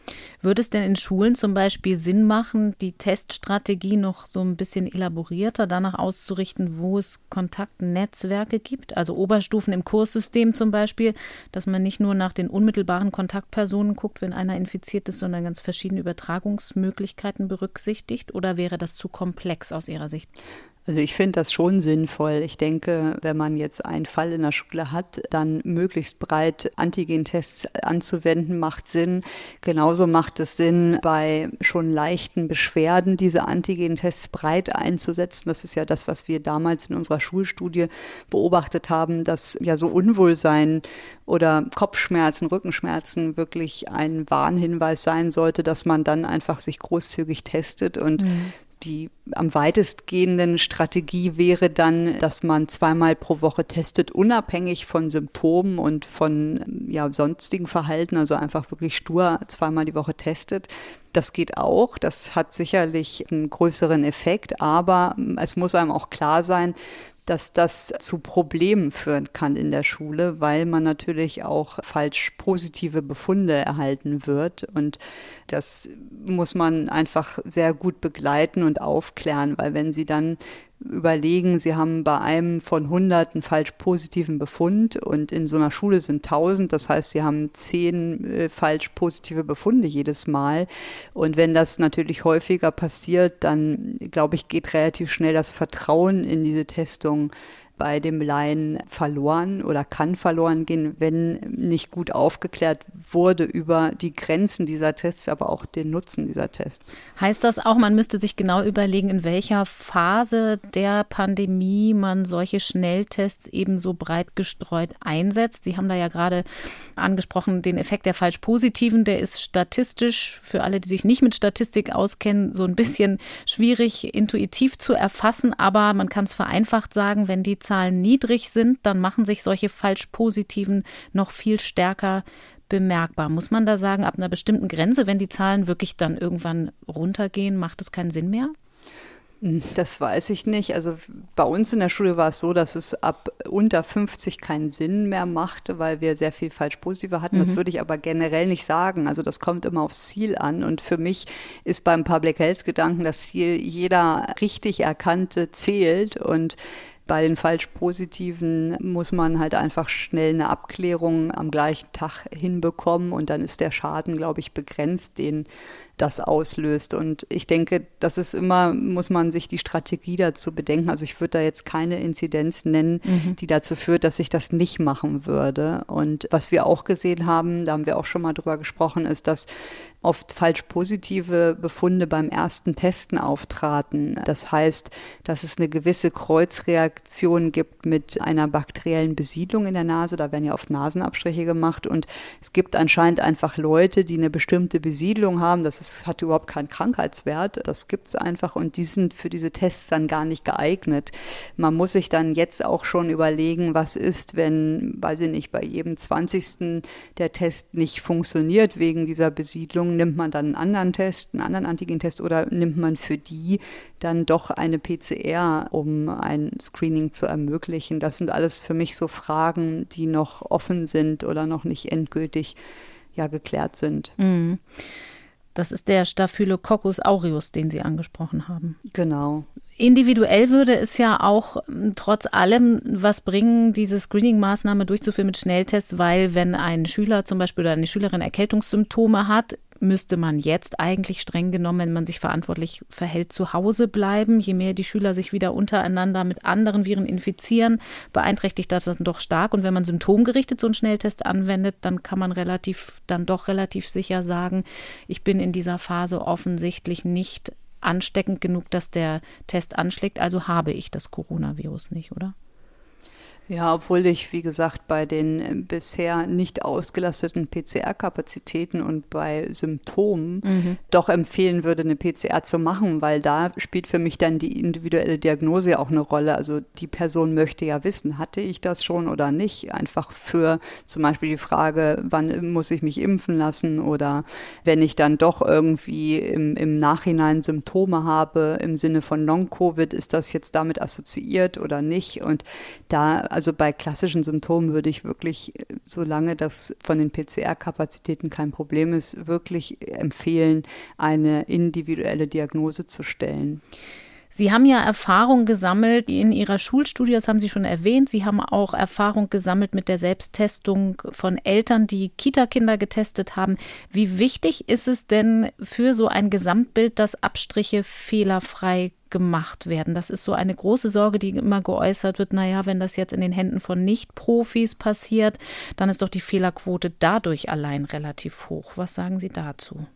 Würde es denn in Schulen zum Beispiel Sinn machen, die Teststrategie noch so ein bisschen elaborierter danach auszurichten, wo es Kontaktnetzwerke gibt? Also Oberstufen im Kurssystem zum Beispiel, dass man nicht nur nach den unmittelbaren Kontaktpersonen guckt, wenn einer infiziert ist, sondern ganz verschiedene Übertragungsmöglichkeiten berücksichtigt? Oder wäre das zu komplex aus Ihrer Sicht? Also ich finde das schon sinnvoll. Ich denke, wenn man jetzt einen Fall in der Schule hat, dann möglichst breit Antigentests anzuwenden, macht Sinn. Genauso macht es Sinn, bei schon leichten Beschwerden diese Antigentests breit einzusetzen. Das ist ja das, was wir damals in unserer Schulstudie beobachtet haben, dass ja so Unwohlsein oder Kopfschmerzen, Rückenschmerzen wirklich ein Warnhinweis sein sollte, dass man dann einfach sich großzügig testet und mhm. Die am weitestgehenden Strategie wäre dann, dass man zweimal pro Woche testet, unabhängig von Symptomen und von ja, sonstigen Verhalten, also einfach wirklich stur zweimal die Woche testet. Das geht auch, das hat sicherlich einen größeren Effekt, aber es muss einem auch klar sein, dass das zu Problemen führen kann in der Schule, weil man natürlich auch falsch positive Befunde erhalten wird. Und das muss man einfach sehr gut begleiten und aufklären, weil wenn Sie dann überlegen, Sie haben bei einem von hundert einen falsch positiven Befund und in so einer Schule sind tausend, das heißt, Sie haben zehn äh, falsch positive Befunde jedes Mal. Und wenn das natürlich häufiger passiert, dann, glaube ich, geht relativ schnell das Vertrauen in diese Testung bei dem Laien verloren oder kann verloren gehen, wenn nicht gut aufgeklärt wurde über die Grenzen dieser Tests, aber auch den Nutzen dieser Tests. Heißt das auch, man müsste sich genau überlegen, in welcher Phase der Pandemie man solche Schnelltests eben so breit gestreut einsetzt? Sie haben da ja gerade angesprochen, den Effekt der Falsch-Positiven, der ist statistisch, für alle, die sich nicht mit Statistik auskennen, so ein bisschen schwierig intuitiv zu erfassen, aber man kann es vereinfacht sagen, wenn die Zahlen niedrig sind, dann machen sich solche Falsch-Positiven noch viel stärker bemerkbar. Muss man da sagen, ab einer bestimmten Grenze, wenn die Zahlen wirklich dann irgendwann runtergehen, macht es keinen Sinn mehr? Das weiß ich nicht. Also bei uns in der Schule war es so, dass es ab unter fünfzig keinen Sinn mehr machte, weil wir sehr viel Falsch-Positive hatten. Mhm. Das würde ich aber generell nicht sagen. Also das kommt immer aufs Ziel an. Und für mich ist beim Public Health-Gedanken das Ziel, jeder richtig Erkannte zählt. Und bei den Falsch-Positiven muss man halt einfach schnell eine Abklärung am gleichen Tag hinbekommen und dann ist der Schaden, glaube ich, begrenzt, den das auslöst. Und ich denke, das ist immer, muss man sich die Strategie dazu bedenken. Also ich würde da jetzt keine Inzidenz nennen, mhm. die dazu führt, dass ich das nicht machen würde. Und was wir auch gesehen haben, da haben wir auch schon mal drüber gesprochen, ist, dass oft falsch positive Befunde beim ersten Testen auftraten. Das heißt, dass es eine gewisse Kreuzreaktion gibt mit einer bakteriellen Besiedlung in der Nase. Da werden ja oft Nasenabstriche gemacht und es gibt anscheinend einfach Leute, die eine bestimmte Besiedlung haben. Das ist, hat überhaupt keinen Krankheitswert. Das gibt es einfach und die sind für diese Tests dann gar nicht geeignet. Man muss sich dann jetzt auch schon überlegen, was ist, wenn, weiß ich nicht, bei jedem zwanzigsten der Test nicht funktioniert wegen dieser Besiedlung. Nimmt man dann einen anderen Test, einen anderen Antigentest oder nimmt man für die dann doch eine P C R, um ein Screening zu ermöglichen? Das sind alles für mich so Fragen, die noch offen sind oder noch nicht endgültig ja, geklärt sind. Mhm. Das ist der Staphylococcus aureus, den Sie angesprochen haben. Genau. Individuell würde es ja auch trotz allem was bringen, diese Screening-Maßnahme durchzuführen mit Schnelltests, weil wenn ein Schüler zum Beispiel oder eine Schülerin Erkältungssymptome hat, müsste man jetzt eigentlich streng genommen, wenn man sich verantwortlich verhält, zu Hause bleiben. Je mehr die Schüler sich wieder untereinander mit anderen Viren infizieren, beeinträchtigt das dann doch stark. Und wenn man symptomgerichtet so einen Schnelltest anwendet, dann kann man relativ, dann doch relativ sicher sagen, ich bin in dieser Phase offensichtlich nicht ansteckend genug, dass der Test anschlägt, also habe ich das Coronavirus nicht, oder? Ja, obwohl ich, wie gesagt, bei den bisher nicht ausgelasteten P C R-Kapazitäten und bei Symptomen mhm. doch empfehlen würde, eine P C R zu machen, weil da spielt für mich dann die individuelle Diagnose auch eine Rolle. Also die Person möchte ja wissen, hatte ich das schon oder nicht? Einfach für zum Beispiel die Frage, wann muss ich mich impfen lassen oder wenn ich dann doch irgendwie im, im Nachhinein Symptome habe im Sinne von Long-Covid, ist das jetzt damit assoziiert oder nicht? Und da Also bei klassischen Symptomen würde ich wirklich, solange das von den P C R-Kapazitäten kein Problem ist, wirklich empfehlen, eine individuelle Diagnose zu stellen. Sie haben ja Erfahrung gesammelt in Ihrer Schulstudie, das haben Sie schon erwähnt. Sie haben auch Erfahrung gesammelt mit der Selbsttestung von Eltern, die Kita-Kinder getestet haben. Wie wichtig ist es denn für so ein Gesamtbild, dass Abstriche fehlerfrei gemacht werden? Das ist so eine große Sorge, die immer geäußert wird. Naja, wenn das jetzt in den Händen von Nicht-Profis passiert, dann ist doch die Fehlerquote dadurch allein relativ hoch. Was sagen Sie dazu?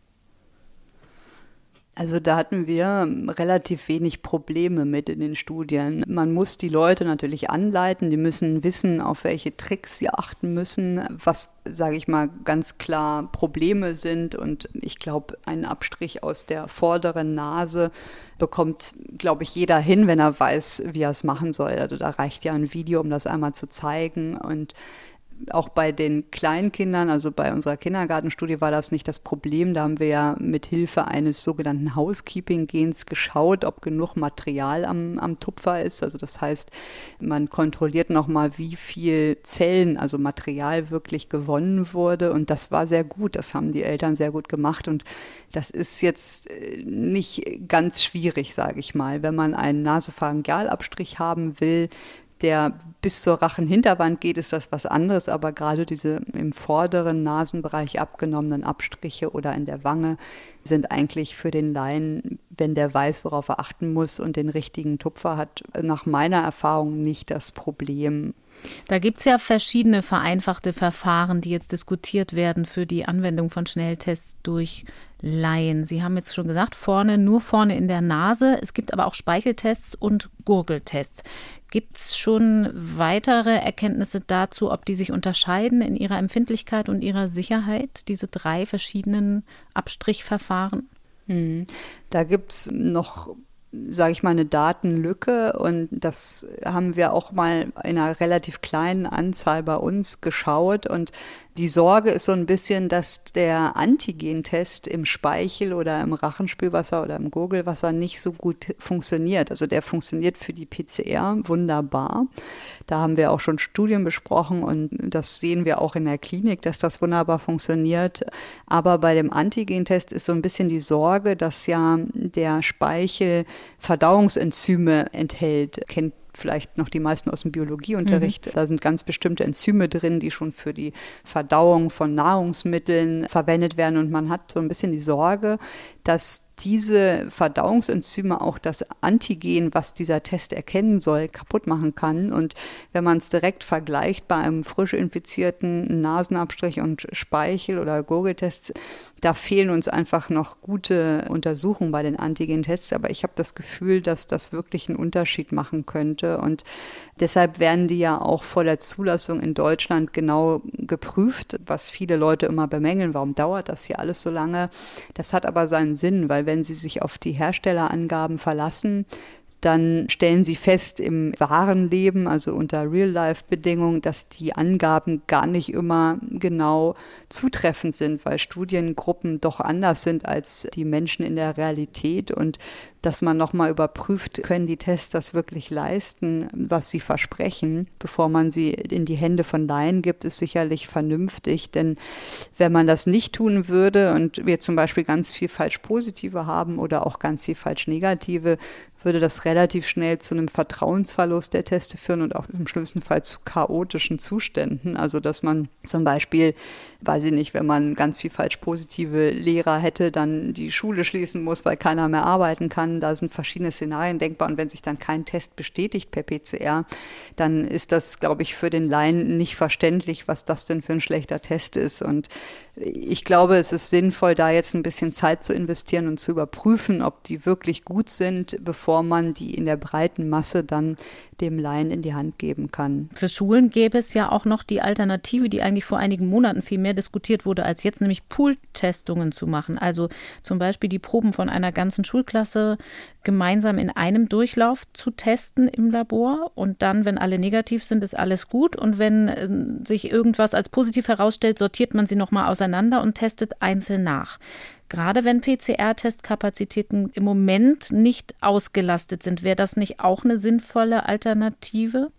Also da hatten wir relativ wenig Probleme mit in den Studien. Man muss die Leute natürlich anleiten, die müssen wissen, auf welche Tricks sie achten müssen, was, sage ich mal, ganz klar Probleme sind. Und ich glaube, einen Abstrich aus der vorderen Nase bekommt, glaube ich, jeder hin, wenn er weiß, wie er es machen soll. Also da reicht ja ein Video, um das einmal zu zeigen. Und auch bei den Kleinkindern, also bei unserer Kindergartenstudie war das nicht das Problem. Da haben wir ja mit Hilfe eines sogenannten Housekeeping-Gens geschaut, ob genug Material am, am Tupfer ist. Also das heißt, man kontrolliert nochmal, wie viel Zellen, also Material wirklich gewonnen wurde. Und das war sehr gut. Das haben die Eltern sehr gut gemacht. Und das ist jetzt nicht ganz schwierig, sage ich mal. Wenn man einen Nasopharyngealabstrich haben will, der bis zur Rachenhinterwand geht, ist das was anderes, aber gerade diese im vorderen Nasenbereich abgenommenen Abstriche oder in der Wange sind eigentlich für den Laien, wenn der weiß, worauf er achten muss und den richtigen Tupfer hat, nach meiner Erfahrung nicht das Problem. Da gibt es ja verschiedene vereinfachte Verfahren, die jetzt diskutiert werden für die Anwendung von Schnelltests durch Laien. Sie haben jetzt schon gesagt, vorne, nur vorne in der Nase. Es gibt aber auch Speicheltests und Gurgeltests. Gibt es schon weitere Erkenntnisse dazu, ob die sich unterscheiden in ihrer Empfindlichkeit und ihrer Sicherheit, diese drei verschiedenen Abstrichverfahren? Hm. Da gibt es noch, sage ich mal, eine Datenlücke und das haben wir auch mal in einer relativ kleinen Anzahl bei uns geschaut und die Sorge ist so ein bisschen, dass der Antigentest im Speichel oder im Rachenspülwasser oder im Gurgelwasser nicht so gut funktioniert. Also der funktioniert für die P C R wunderbar. Da haben wir auch schon Studien besprochen und das sehen wir auch in der Klinik, dass das wunderbar funktioniert. Aber bei dem Antigentest ist so ein bisschen die Sorge, dass ja der Speichel Verdauungsenzyme enthält. Kennt vielleicht noch die meisten aus dem Biologieunterricht. Mhm. Da sind ganz bestimmte Enzyme drin, die schon für die Verdauung von Nahrungsmitteln verwendet werden. Und man hat so ein bisschen die Sorge, dass diese Verdauungsenzyme auch das Antigen, was dieser Test erkennen soll, kaputt machen kann. Und wenn man es direkt vergleicht bei einem frisch infizierten Nasenabstrich und Speichel- oder Gurgeltests, da fehlen uns einfach noch gute Untersuchungen bei den Antigen-Tests. Aber ich habe das Gefühl, dass das wirklich einen Unterschied machen könnte. Und deshalb werden die ja auch vor der Zulassung in Deutschland genau geprüft, was viele Leute immer bemängeln. Warum dauert das hier alles so lange? Das hat aber seinen Sinn, weil wenn sie sich auf die Herstellerangaben verlassen, dann stellen sie fest im wahren Leben, also unter Real-Life-Bedingungen, dass die Angaben gar nicht immer genau zutreffend sind, weil Studiengruppen doch anders sind als die Menschen in der Realität und dass man nochmal überprüft, können die Tests das wirklich leisten, was sie versprechen, bevor man sie in die Hände von Laien gibt, ist sicherlich vernünftig, denn wenn man das nicht tun würde und wir zum Beispiel ganz viel Falsch-Positive haben oder auch ganz viel Falsch-Negative, würde das relativ schnell zu einem Vertrauensverlust der Teste führen und auch im schlimmsten Fall zu chaotischen Zuständen. Also dass man zum Beispiel, weiß ich nicht, wenn man ganz viel falsch positive Lehrer hätte, dann die Schule schließen muss, weil keiner mehr arbeiten kann. Da sind verschiedene Szenarien denkbar und wenn sich dann kein Test bestätigt per P C R, dann ist das, glaube ich, für den Laien nicht verständlich, was das denn für ein schlechter Test ist. Und ich glaube, es ist sinnvoll, da jetzt ein bisschen Zeit zu investieren und zu überprüfen, ob die wirklich gut sind, bevor man die in der breiten Masse dann dem Laien in die Hand geben kann. Für Schulen gäbe es ja auch noch die Alternative, die eigentlich vor einigen Monaten viel mehr diskutiert wurde als jetzt, nämlich Pool-Testungen zu machen. Also zum Beispiel die Proben von einer ganzen Schulklasse gemeinsam in einem Durchlauf zu testen im Labor und dann, wenn alle negativ sind, ist alles gut und wenn äh, sich irgendwas als positiv herausstellt, sortiert man sie nochmal auseinander und testet einzeln nach. Gerade wenn P C R-Testkapazitäten im Moment nicht ausgelastet sind, wäre das nicht auch eine sinnvolle Alternative?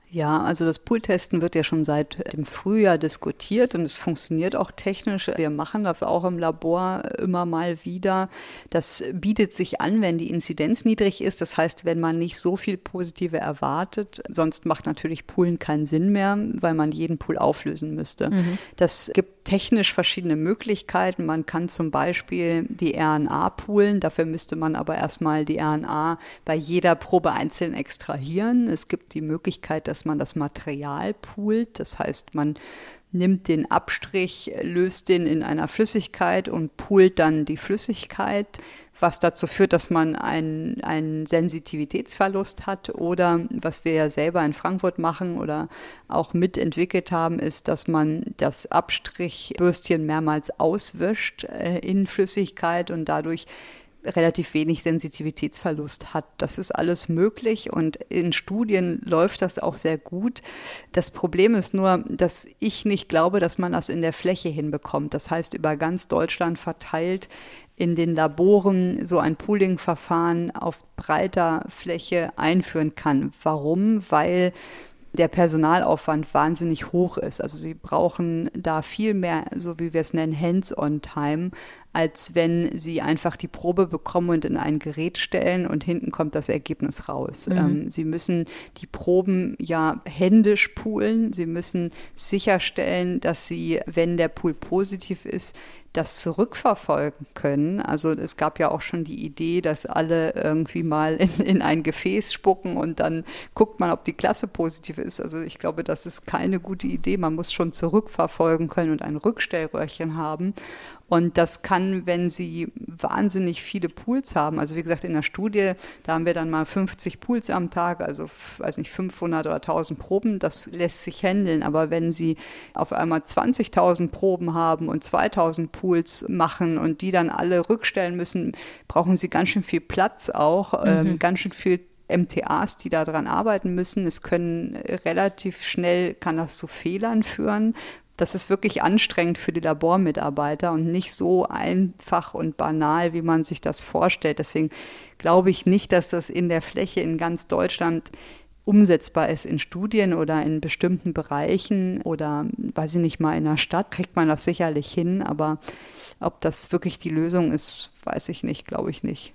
Ja, also das Pooltesten wird ja schon seit dem Frühjahr diskutiert und es funktioniert auch technisch. Wir machen das auch im Labor immer mal wieder. Das bietet sich an, wenn die Inzidenz niedrig ist. Das heißt, wenn man nicht so viel Positive erwartet. Sonst macht natürlich Poolen keinen Sinn mehr, weil man jeden Pool auflösen müsste. Mhm. Das gibt technisch verschiedene Möglichkeiten. Man kann zum Beispiel die R N A poolen. Dafür müsste man aber erstmal die R N A bei jeder Probe einzeln extrahieren. Es gibt die Möglichkeit, dass man das Material poolt. Das heißt, man nimmt den Abstrich, löst den in einer Flüssigkeit und poolt dann die Flüssigkeit, was dazu führt, dass man einen, einen Sensitivitätsverlust hat. Oder was wir ja selber in Frankfurt machen oder auch mitentwickelt haben, ist, dass man das Abstrichbürstchen mehrmals auswischt äh, in Flüssigkeit und dadurch relativ wenig Sensitivitätsverlust hat. Das ist alles möglich und in Studien läuft das auch sehr gut. Das Problem ist nur, dass ich nicht glaube, dass man das in der Fläche hinbekommt. Das heißt, über ganz Deutschland verteilt in den Laboren so ein Pooling-Verfahren auf breiter Fläche einführen kann. Warum? Weil der Personalaufwand wahnsinnig hoch ist. Also sie brauchen da viel mehr, so wie wir es nennen, Hands-on-Time, als wenn sie einfach die Probe bekommen und in ein Gerät stellen und hinten kommt das Ergebnis raus. Mhm. Ähm, sie müssen die Proben ja händisch poolen. Sie müssen sicherstellen, dass sie, wenn der Pool positiv ist, das zurückverfolgen können. Also es gab ja auch schon die Idee, dass alle irgendwie mal in, in ein Gefäß spucken und dann guckt man, ob die Klasse positiv ist. Also ich glaube, das ist keine gute Idee. Man muss schon zurückverfolgen können und ein Rückstellröhrchen haben. Und das kann, wenn Sie wahnsinnig viele Pools haben, also wie gesagt in der Studie, da haben wir dann mal fünfzig Pools am Tag, also weiß nicht, fünfhundert oder tausend Proben, das lässt sich handeln. Aber wenn Sie auf einmal zwanzigtausend Proben haben und zweitausend Pools machen und die dann alle rückstellen müssen, brauchen Sie ganz schön viel Platz auch, mhm. ähm, ganz schön viel M T As, die daran arbeiten müssen. Es können relativ schnell, kann das zu Fehlern führen. Das ist wirklich anstrengend für die Labormitarbeiter und nicht so einfach und banal, wie man sich das vorstellt. Deswegen glaube ich nicht, dass das in der Fläche in ganz Deutschland umsetzbar ist. In Studien oder in bestimmten Bereichen oder, weiß ich nicht, mal in der Stadt kriegt man das sicherlich hin. Aber ob das wirklich die Lösung ist, weiß ich nicht, glaube ich nicht.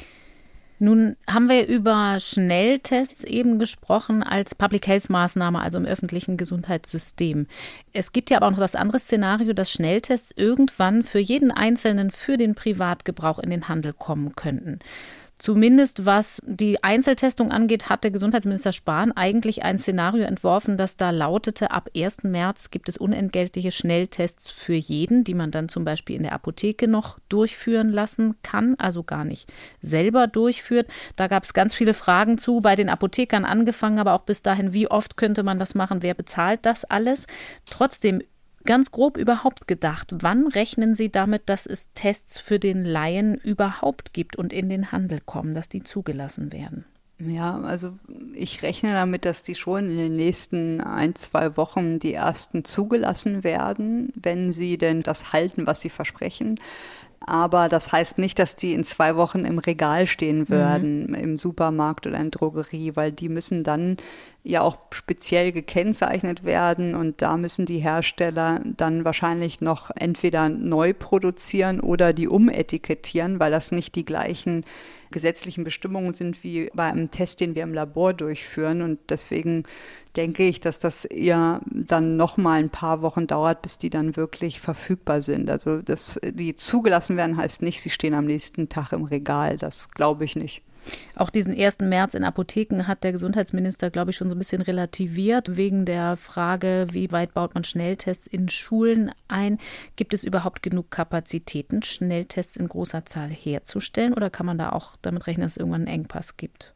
Nun haben wir über Schnelltests eben gesprochen als Public-Health-Maßnahme, also im öffentlichen Gesundheitssystem. Es gibt ja aber auch noch das andere Szenario, dass Schnelltests irgendwann für jeden Einzelnen für den Privatgebrauch in den Handel kommen könnten. Zumindest was die Einzeltestung angeht, hat der Gesundheitsminister Spahn eigentlich ein Szenario entworfen, das da lautete, ab ersten März gibt es unentgeltliche Schnelltests für jeden, die man dann zum Beispiel in der Apotheke noch durchführen lassen kann, also gar nicht selber durchführt. Da gab es ganz viele Fragen zu, bei den Apothekern angefangen, aber auch bis dahin, wie oft könnte man das machen, wer bezahlt das alles? Trotzdem, ganz grob überhaupt gedacht, wann rechnen Sie damit, dass es Tests für den Laien überhaupt gibt und in den Handel kommen, dass die zugelassen werden? Ja, also ich rechne damit, dass die schon in den nächsten ein, zwei Wochen die ersten zugelassen werden, wenn sie denn das halten, was sie versprechen. Aber das heißt nicht, dass die in zwei Wochen im Regal stehen werden, mhm. im Supermarkt oder in der Drogerie, weil die müssen dann ja auch speziell gekennzeichnet werden und da müssen die Hersteller dann wahrscheinlich noch entweder neu produzieren oder die umetikettieren, weil das nicht die gleichen gesetzlichen Bestimmungen sind wie bei einem Test, den wir im Labor durchführen. Und deswegen denke ich, dass das eher dann noch mal ein paar Wochen dauert, bis die dann wirklich verfügbar sind. Also dass die zugelassen werden, heißt nicht, sie stehen am nächsten Tag im Regal. Das glaube ich nicht. Auch diesen ersten März in Apotheken hat der Gesundheitsminister, glaube ich, schon so ein bisschen relativiert, wegen der Frage, wie weit baut man Schnelltests in Schulen ein? Gibt es überhaupt genug Kapazitäten, Schnelltests in großer Zahl herzustellen? Oder kann man da auch damit rechnen, dass es irgendwann einen Engpass gibt?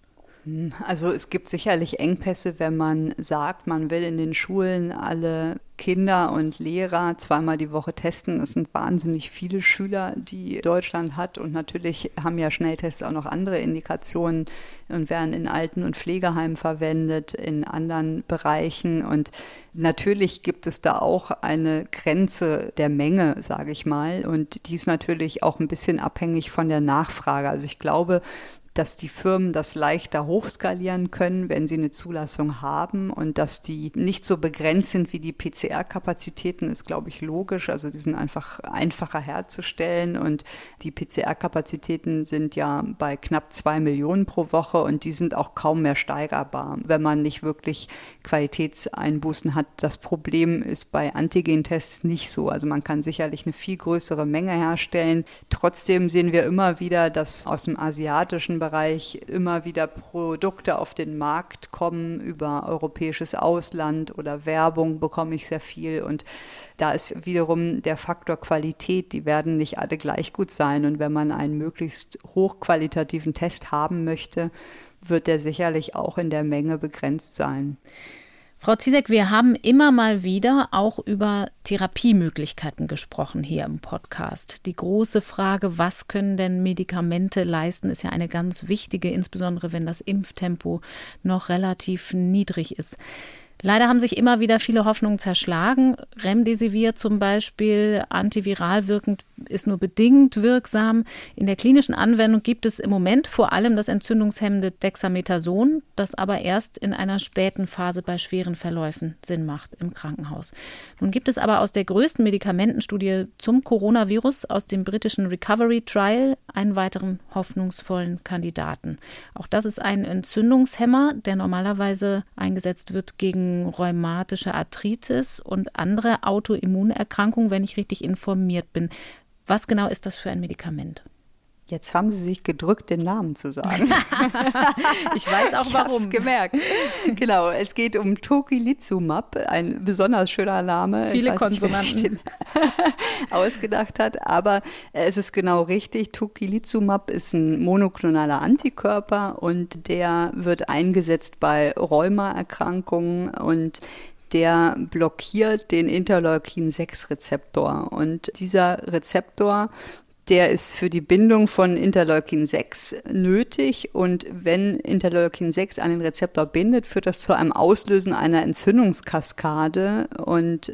Also es gibt sicherlich Engpässe, wenn man sagt, man will in den Schulen alle Kinder und Lehrer zweimal die Woche testen. Es sind wahnsinnig viele Schüler, die Deutschland hat. Und natürlich haben ja Schnelltests auch noch andere Indikationen und werden in Alten- und Pflegeheimen verwendet, in anderen Bereichen. Und natürlich gibt es da auch eine Grenze der Menge, sage ich mal. Und die ist natürlich auch ein bisschen abhängig von der Nachfrage. Also ich glaube, dass die Firmen das leichter hochskalieren können, wenn sie eine Zulassung haben und dass die nicht so begrenzt sind wie die P C R-Kapazitäten, ist, glaube ich, logisch. Also die sind einfach einfacher herzustellen und die P C R-Kapazitäten sind ja bei knapp zwei Millionen pro Woche und die sind auch kaum mehr steigerbar, wenn man nicht wirklich Qualitätseinbußen hat. Das Problem ist bei Antigen-Tests nicht so. Also man kann sicherlich eine viel größere Menge herstellen. Trotzdem sehen wir immer wieder, dass aus dem asiatischen Bereich immer wieder Produkte auf den Markt kommen über europäisches Ausland oder Werbung bekomme ich sehr viel und da ist wiederum der Faktor Qualität, die werden nicht alle gleich gut sein und wenn man einen möglichst hochqualitativen Test haben möchte, wird der sicherlich auch in der Menge begrenzt sein. Frau Ziesek, wir haben immer mal wieder auch über Therapiemöglichkeiten gesprochen hier im Podcast. Die große Frage, was können denn Medikamente leisten, ist ja eine ganz wichtige, insbesondere wenn das Impftempo noch relativ niedrig ist. Leider haben sich immer wieder viele Hoffnungen zerschlagen. Remdesivir zum Beispiel, antiviral wirkend, ist nur bedingt wirksam. In der klinischen Anwendung gibt es im Moment vor allem das entzündungshemmende Dexamethason, das aber erst in einer späten Phase bei schweren Verläufen Sinn macht im Krankenhaus. Nun gibt es aber aus der größten Medikamentenstudie zum Coronavirus aus dem britischen Recovery Trial einen weiteren hoffnungsvollen Kandidaten. Auch das ist ein Entzündungshemmer, der normalerweise eingesetzt wird gegen rheumatische Arthritis und andere Autoimmunerkrankungen, wenn ich richtig informiert bin. Was genau ist das für ein Medikament? Jetzt haben Sie sich gedrückt, den Namen zu sagen. Ich weiß auch warum. Ich hab's gemerkt. Genau, es geht um Tocilizumab, ein besonders schöner Name. Viele ich weiß nicht, Konsonanten. wer sich den ausgedacht hat, aber es ist genau richtig. Tocilizumab ist ein monoklonaler Antikörper und der wird eingesetzt bei Rheumaerkrankungen und der blockiert den Interleukin sechs Rezeptor und dieser Rezeptor, der ist für die Bindung von Interleukin sechs nötig und wenn Interleukin sechs an den Rezeptor bindet, führt das zu einem Auslösen einer Entzündungskaskade und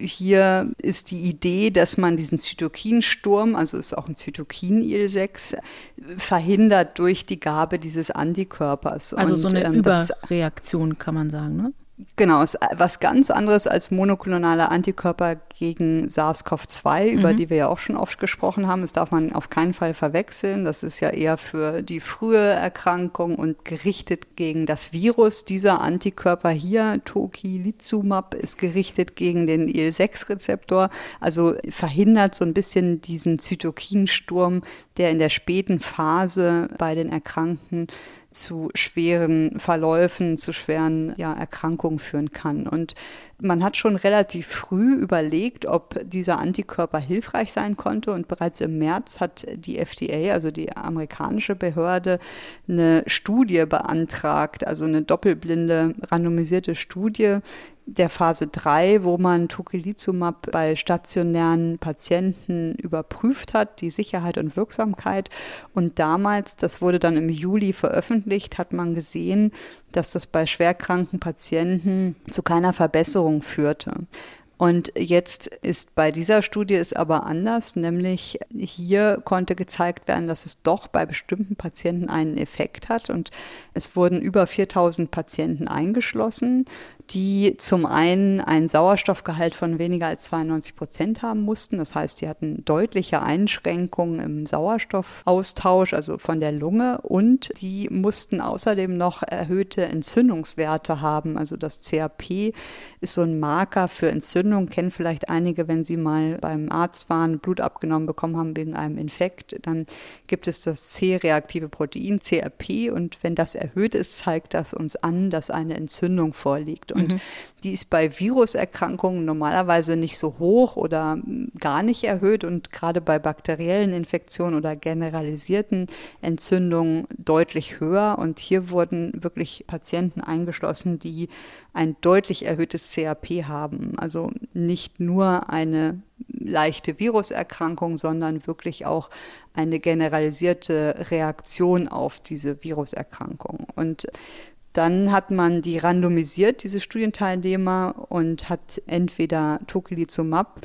hier ist die Idee, dass man diesen Zytokinsturm, also ist auch ein Zytokin-I L sechs, verhindert durch die Gabe dieses Antikörpers. Also und, so eine ähm, Überreaktion kann man sagen, ne? Genau, ist was ganz anderes als monoklonale Antikörper gegen SARS-C o V zwei, mhm. über die wir ja auch schon oft gesprochen haben. Das darf man auf keinen Fall verwechseln. Das ist ja eher für die frühe Erkrankung und gerichtet gegen das Virus. Dieser Antikörper hier, Tocilizumab, ist gerichtet gegen den I L sechs Rezeptor, also verhindert so ein bisschen diesen Zytokinsturm, der in der späten Phase bei den Erkrankten zu schweren Verläufen, zu schweren ja, Erkrankungen führen kann. Und man hat schon relativ früh überlegt, ob dieser Antikörper hilfreich sein konnte. Und bereits im März hat die F D A, also die amerikanische Behörde, eine Studie beantragt, also eine doppelblinde, randomisierte Studie der Phase drei, wo man Tocilizumab bei stationären Patienten überprüft hat, die Sicherheit und Wirksamkeit. Und damals, das wurde dann im Juli veröffentlicht, hat man gesehen, dass das bei schwerkranken Patienten zu keiner Verbesserung führte. Und jetzt ist bei dieser Studie es aber anders, nämlich hier konnte gezeigt werden, dass es doch bei bestimmten Patienten einen Effekt hat. Und es wurden über viertausend Patienten eingeschlossen, die zum einen einen Sauerstoffgehalt von weniger als zweiundneunzig Prozent haben mussten. Das heißt, die hatten deutliche Einschränkungen im Sauerstoffaustausch, also von der Lunge. Und die mussten außerdem noch erhöhte Entzündungswerte haben. Also das C R P ist so ein Marker für Entzündung. Kennen vielleicht einige, wenn sie mal beim Arzt waren, Blut abgenommen bekommen haben wegen einem Infekt. Dann gibt es das C-reaktive Protein, C R P. Und wenn das erhöht ist, zeigt das uns an, dass eine Entzündung vorliegt. Und mhm. die ist bei Viruserkrankungen normalerweise nicht so hoch oder gar nicht erhöht und gerade bei bakteriellen Infektionen oder generalisierten Entzündungen deutlich höher. Und hier wurden wirklich Patienten eingeschlossen, die ein deutlich erhöhtes C R P haben. Also nicht nur eine leichte Viruserkrankung, sondern wirklich auch eine generalisierte Reaktion auf diese Viruserkrankung. Und dann hat man die randomisiert, diese Studienteilnehmer, und hat entweder Tocilizumab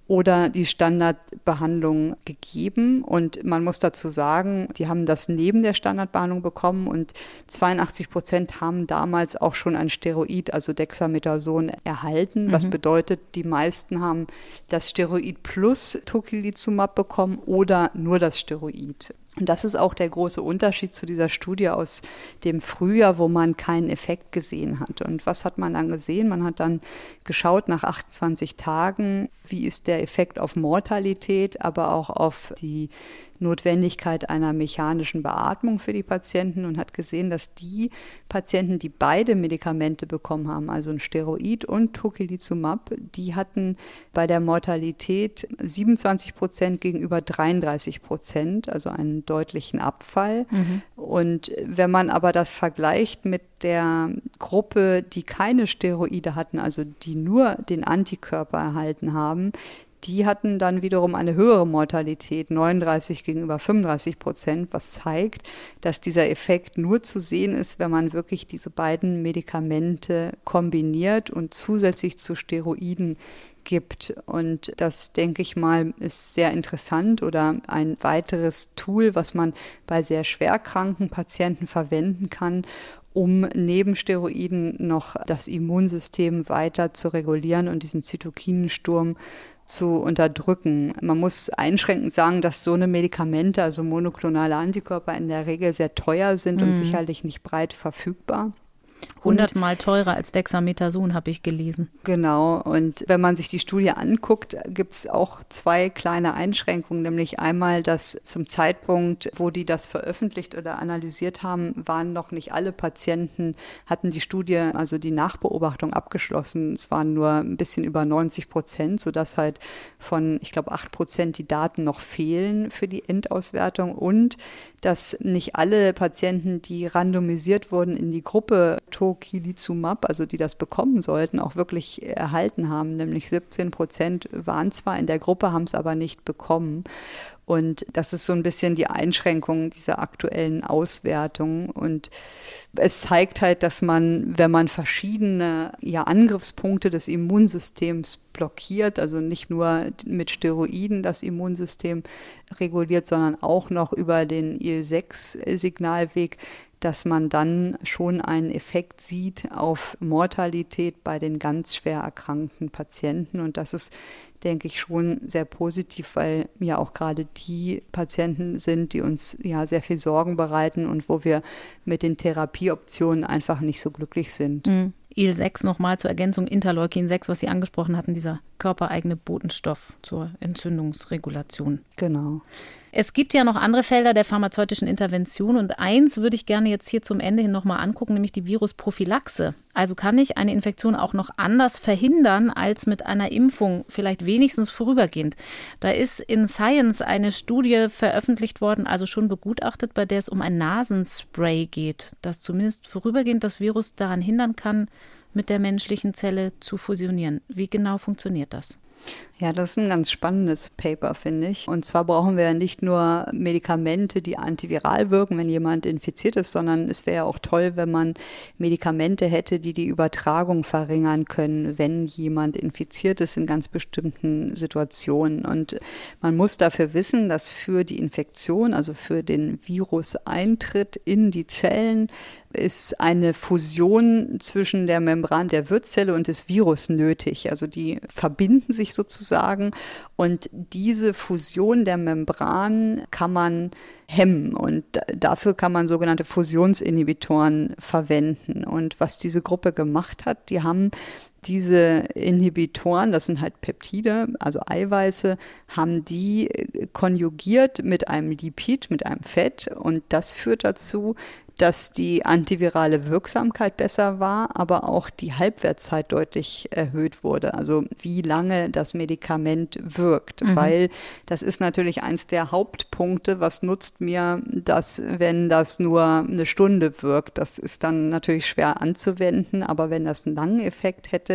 oder die Standardbehandlung gegeben. Und man muss dazu sagen, die haben das neben der Standardbehandlung bekommen und zweiundachtzig Prozent haben damals auch schon ein Steroid, also Dexamethason, erhalten. Mhm. Was bedeutet, die meisten haben das Steroid plus Tocilizumab bekommen oder nur das Steroid. Und das ist auch der große Unterschied zu dieser Studie aus dem Frühjahr, wo man keinen Effekt gesehen hat. Und was hat man dann gesehen? Man hat dann geschaut nach achtundzwanzig Tagen, wie ist der Effekt auf Mortalität, aber auch auf die Notwendigkeit einer mechanischen Beatmung für die Patienten und hat gesehen, dass die Patienten, die beide Medikamente bekommen haben, also ein Steroid und Tocilizumab, die hatten bei der Mortalität siebenundzwanzig Prozent gegenüber dreiunddreißig Prozent, also einen deutlichen Abfall. Mhm. Und wenn man aber das vergleicht mit der Gruppe, die keine Steroide hatten, also die nur den Antikörper erhalten haben, die hatten dann wiederum eine höhere Mortalität, neununddreißig gegenüber fünfunddreißig Prozent, was zeigt, dass dieser Effekt nur zu sehen ist, wenn man wirklich diese beiden Medikamente kombiniert und zusätzlich zu Steroiden gibt. Und das, denke ich mal, ist sehr interessant oder ein weiteres Tool, was man bei sehr schwerkranken Patienten verwenden kann, um neben Steroiden noch das Immunsystem weiter zu regulieren und diesen Zytokinensturm zu unterdrücken. Man muss einschränkend sagen, dass so eine Medikamente, also monoklonale Antikörper, in der Regel sehr teuer sind mhm. und sicherlich nicht breit verfügbar. hundertmal teurer als Dexamethason, habe ich gelesen. Genau. Und wenn man sich die Studie anguckt, gibt es auch zwei kleine Einschränkungen, nämlich einmal, dass zum Zeitpunkt, wo die das veröffentlicht oder analysiert haben, waren noch nicht alle Patienten, hatten die Studie, also die Nachbeobachtung abgeschlossen. Es waren nur ein bisschen über neunzig Prozent, sodass halt von, ich glaube, acht Prozent die Daten noch fehlen für die Endauswertung und dass nicht alle Patienten, die randomisiert wurden in die Gruppe Tocilizumab, also die das bekommen sollten, auch wirklich erhalten haben. Nämlich siebzehn Prozent waren zwar in der Gruppe, haben es aber nicht bekommen. Und das ist so ein bisschen die Einschränkung dieser aktuellen Auswertung. Und es zeigt halt, dass man, wenn man verschiedene ja, Angriffspunkte des Immunsystems blockiert, also nicht nur mit Steroiden das Immunsystem reguliert, sondern auch noch über den I L sechs Signalweg, dass man dann schon einen Effekt sieht auf Mortalität bei den ganz schwer erkrankten Patienten. Und das ist, denke ich, schon sehr positiv, weil ja auch gerade die Patienten sind, die uns ja sehr viel Sorgen bereiten und wo wir mit den Therapieoptionen einfach nicht so glücklich sind. Mhm. I L sechs nochmal zur Ergänzung, Interleukin sechs, was Sie angesprochen hatten, dieser körpereigene Botenstoff zur Entzündungsregulation. Genau. Es gibt ja noch andere Felder der pharmazeutischen Intervention und eins würde ich gerne jetzt hier zum Ende hin nochmal angucken, nämlich die Virusprophylaxe. Also kann ich eine Infektion auch noch anders verhindern als mit einer Impfung, vielleicht wenigstens vorübergehend. Da ist in Science eine Studie veröffentlicht worden, also schon begutachtet, bei der es um ein Nasenspray geht, das zumindest vorübergehend das Virus daran hindern kann, mit der menschlichen Zelle zu fusionieren. Wie genau funktioniert das? Ja, das ist ein ganz spannendes Paper, finde ich. Und zwar brauchen wir ja nicht nur Medikamente, die antiviral wirken, wenn jemand infiziert ist, sondern es wäre ja auch toll, wenn man Medikamente hätte, die die Übertragung verringern können, wenn jemand infiziert ist in ganz bestimmten Situationen. Und man muss dafür wissen, dass für die Infektion, also für den Viruseintritt in die Zellen, ist eine Fusion zwischen der Membran der Wirtszelle und des Virus nötig. Also die verbinden sich sozusagen und diese Fusion der Membran kann man hemmen und dafür kann man sogenannte Fusionsinhibitoren verwenden. Und was diese Gruppe gemacht hat, die haben diese Inhibitoren, das sind halt Peptide, also Eiweiße, haben die konjugiert mit einem Lipid, mit einem Fett und das führt dazu, dass die antivirale Wirksamkeit besser war, aber auch die Halbwertszeit deutlich erhöht wurde. Also wie lange das Medikament wirkt, mhm. weil das ist natürlich eins der Hauptpunkte. Was nutzt mir das, wenn das nur eine Stunde wirkt? Das ist dann natürlich schwer anzuwenden, aber wenn das einen langen Effekt hätte,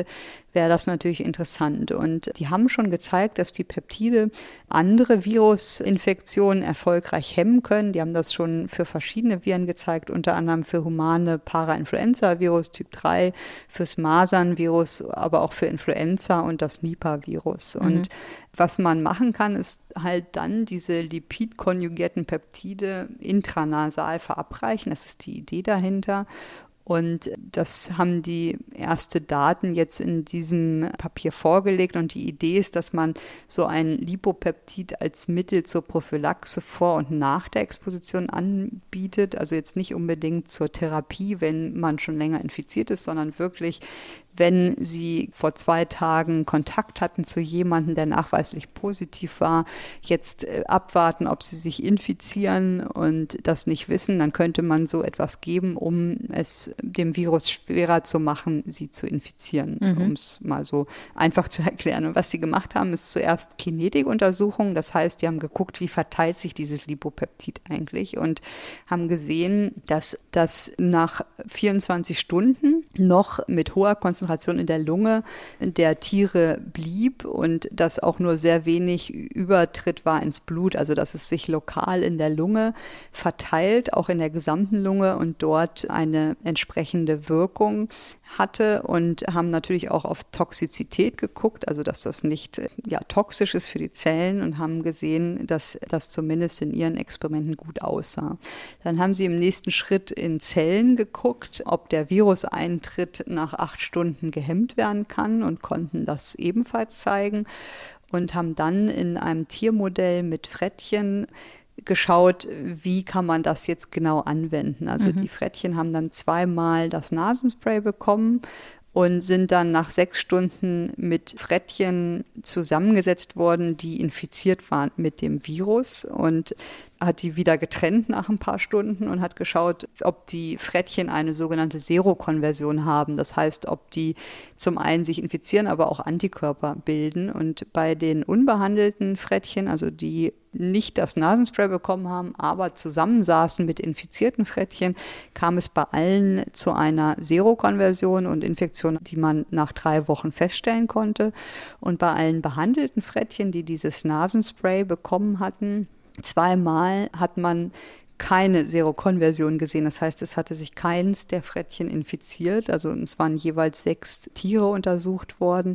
hätte, wäre das natürlich interessant. Und die haben schon gezeigt, dass die Peptide andere Virusinfektionen erfolgreich hemmen können. Die haben das schon für verschiedene Viren gezeigt, unter anderem für humane Parainfluenza-Virus Typ drei, fürs Masern-Virus, aber auch für Influenza und das Nipah-Virus. Mhm. Und was man machen kann, ist halt dann diese lipidkonjugierten Peptide intranasal verabreichen. Das ist die Idee dahinter. Und das haben die erste Daten jetzt in diesem Papier vorgelegt. Und die Idee ist, dass man so ein Lipopeptid als Mittel zur Prophylaxe vor und nach der Exposition anbietet. Also jetzt nicht unbedingt zur Therapie, wenn man schon länger infiziert ist, sondern wirklich, wenn Sie vor zwei Tagen Kontakt hatten zu jemandem, der nachweislich positiv war, jetzt äh, abwarten, ob Sie sich infizieren und das nicht wissen, dann könnte man so etwas geben, um es dem Virus schwerer zu machen, Sie zu infizieren, mhm. um es mal so einfach zu erklären. Und was Sie gemacht haben, ist zuerst Kinetikuntersuchungen, das heißt, die haben geguckt, wie verteilt sich dieses Lipopeptid eigentlich und haben gesehen, dass das nach vierundzwanzig Stunden noch mit hoher Konzentration in der Lunge der Tiere blieb und dass auch nur sehr wenig Übertritt war ins Blut, also dass es sich lokal in der Lunge verteilt, auch in der gesamten Lunge und dort eine entsprechende Wirkung hatte und haben natürlich auch auf Toxizität geguckt, also dass das nicht ja, toxisch ist für die Zellen und haben gesehen, dass das zumindest in ihren Experimenten gut aussah. Dann haben sie im nächsten Schritt in Zellen geguckt, ob der Viruseintritt nach acht Stunden gehemmt werden kann und konnten das ebenfalls zeigen und haben dann in einem Tiermodell mit Frettchen geschaut, wie kann man das jetzt genau anwenden. Also mhm. die Frettchen haben dann zweimal das Nasenspray bekommen und sind dann nach sechs Stunden mit Frettchen zusammengesetzt worden, die infiziert waren mit dem Virus und hat die wieder getrennt nach ein paar Stunden und hat geschaut, ob die Frettchen eine sogenannte Serokonversion haben. Das heißt, ob die zum einen sich infizieren, aber auch Antikörper bilden. Und bei den unbehandelten Frettchen, also die nicht das Nasenspray bekommen haben, aber zusammensaßen mit infizierten Frettchen, kam es bei allen zu einer Serokonversion und Infektion, die man nach drei Wochen feststellen konnte. Und bei allen behandelten Frettchen, die dieses Nasenspray bekommen hatten, zweimal hat man keine Serokonversion gesehen. Das heißt, es hatte sich keins der Frettchen infiziert. Also es waren jeweils sechs Tiere untersucht worden.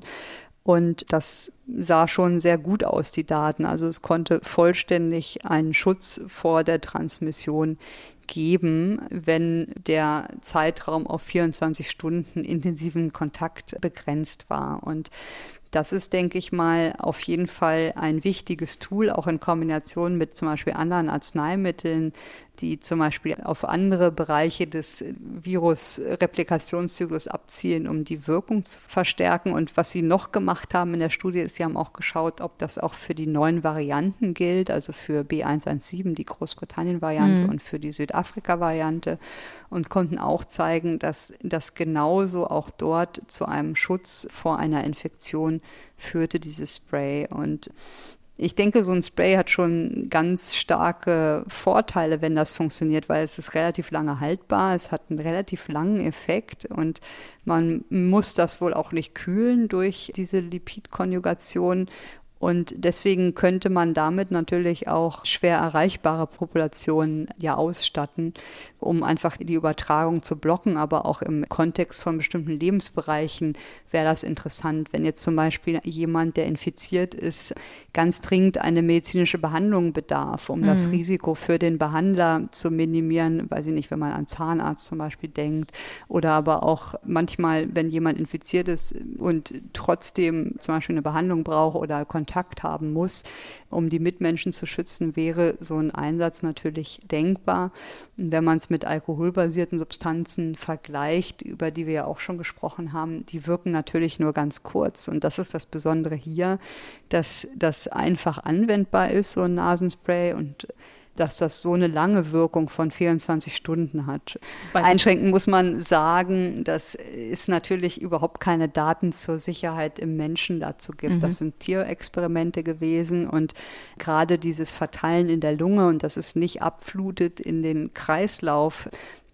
Und das sah schon sehr gut aus, die Daten. Also es konnte vollständig einen Schutz vor der Transmission geben, wenn der Zeitraum auf vierundzwanzig Stunden intensiven Kontakt begrenzt war. Und das ist, denke ich mal, auf jeden Fall ein wichtiges Tool, auch in Kombination mit zum Beispiel anderen Arzneimitteln, die zum Beispiel auf andere Bereiche des Virus-Replikationszyklus abzielen, um die Wirkung zu verstärken. Und was sie noch gemacht haben in der Studie ist, sie haben auch geschaut, ob das auch für die neuen Varianten gilt, also für B eins eins sieben, die Großbritannien-Variante, mhm. und für die Südafrika-Variante und konnten auch zeigen, dass das genauso auch dort zu einem Schutz vor einer Infektion führte, dieses Spray. Und ich denke, so ein Spray hat schon ganz starke Vorteile, wenn das funktioniert, weil es ist relativ lange haltbar, es hat einen relativ langen Effekt und man muss das wohl auch nicht kühlen durch diese Lipidkonjugation. Und deswegen könnte man damit natürlich auch schwer erreichbare Populationen ja ausstatten, um einfach die Übertragung zu blocken. Aber auch im Kontext von bestimmten Lebensbereichen wäre das interessant, wenn jetzt zum Beispiel jemand, der infiziert ist, ganz dringend eine medizinische Behandlung bedarf, um mhm. das Risiko für den Behandler zu minimieren. Weiß ich nicht, wenn man an Zahnarzt zum Beispiel denkt. Oder aber auch manchmal, wenn jemand infiziert ist und trotzdem zum Beispiel eine Behandlung braucht oder Kontakt Kontakt haben muss, um die Mitmenschen zu schützen, wäre so ein Einsatz natürlich denkbar. Und wenn man es mit alkoholbasierten Substanzen vergleicht, über die wir ja auch schon gesprochen haben, die wirken natürlich nur ganz kurz. Und das ist das Besondere hier, dass das einfach anwendbar ist, so ein Nasenspray, und dass das so eine lange Wirkung von vierundzwanzig Stunden hat. Einschränkend muss man sagen, dass es natürlich überhaupt keine Daten zur Sicherheit im Menschen dazu gibt. Mhm. Das sind Tierexperimente gewesen und gerade dieses Verteilen in der Lunge und dass es nicht abflutet in den Kreislauf,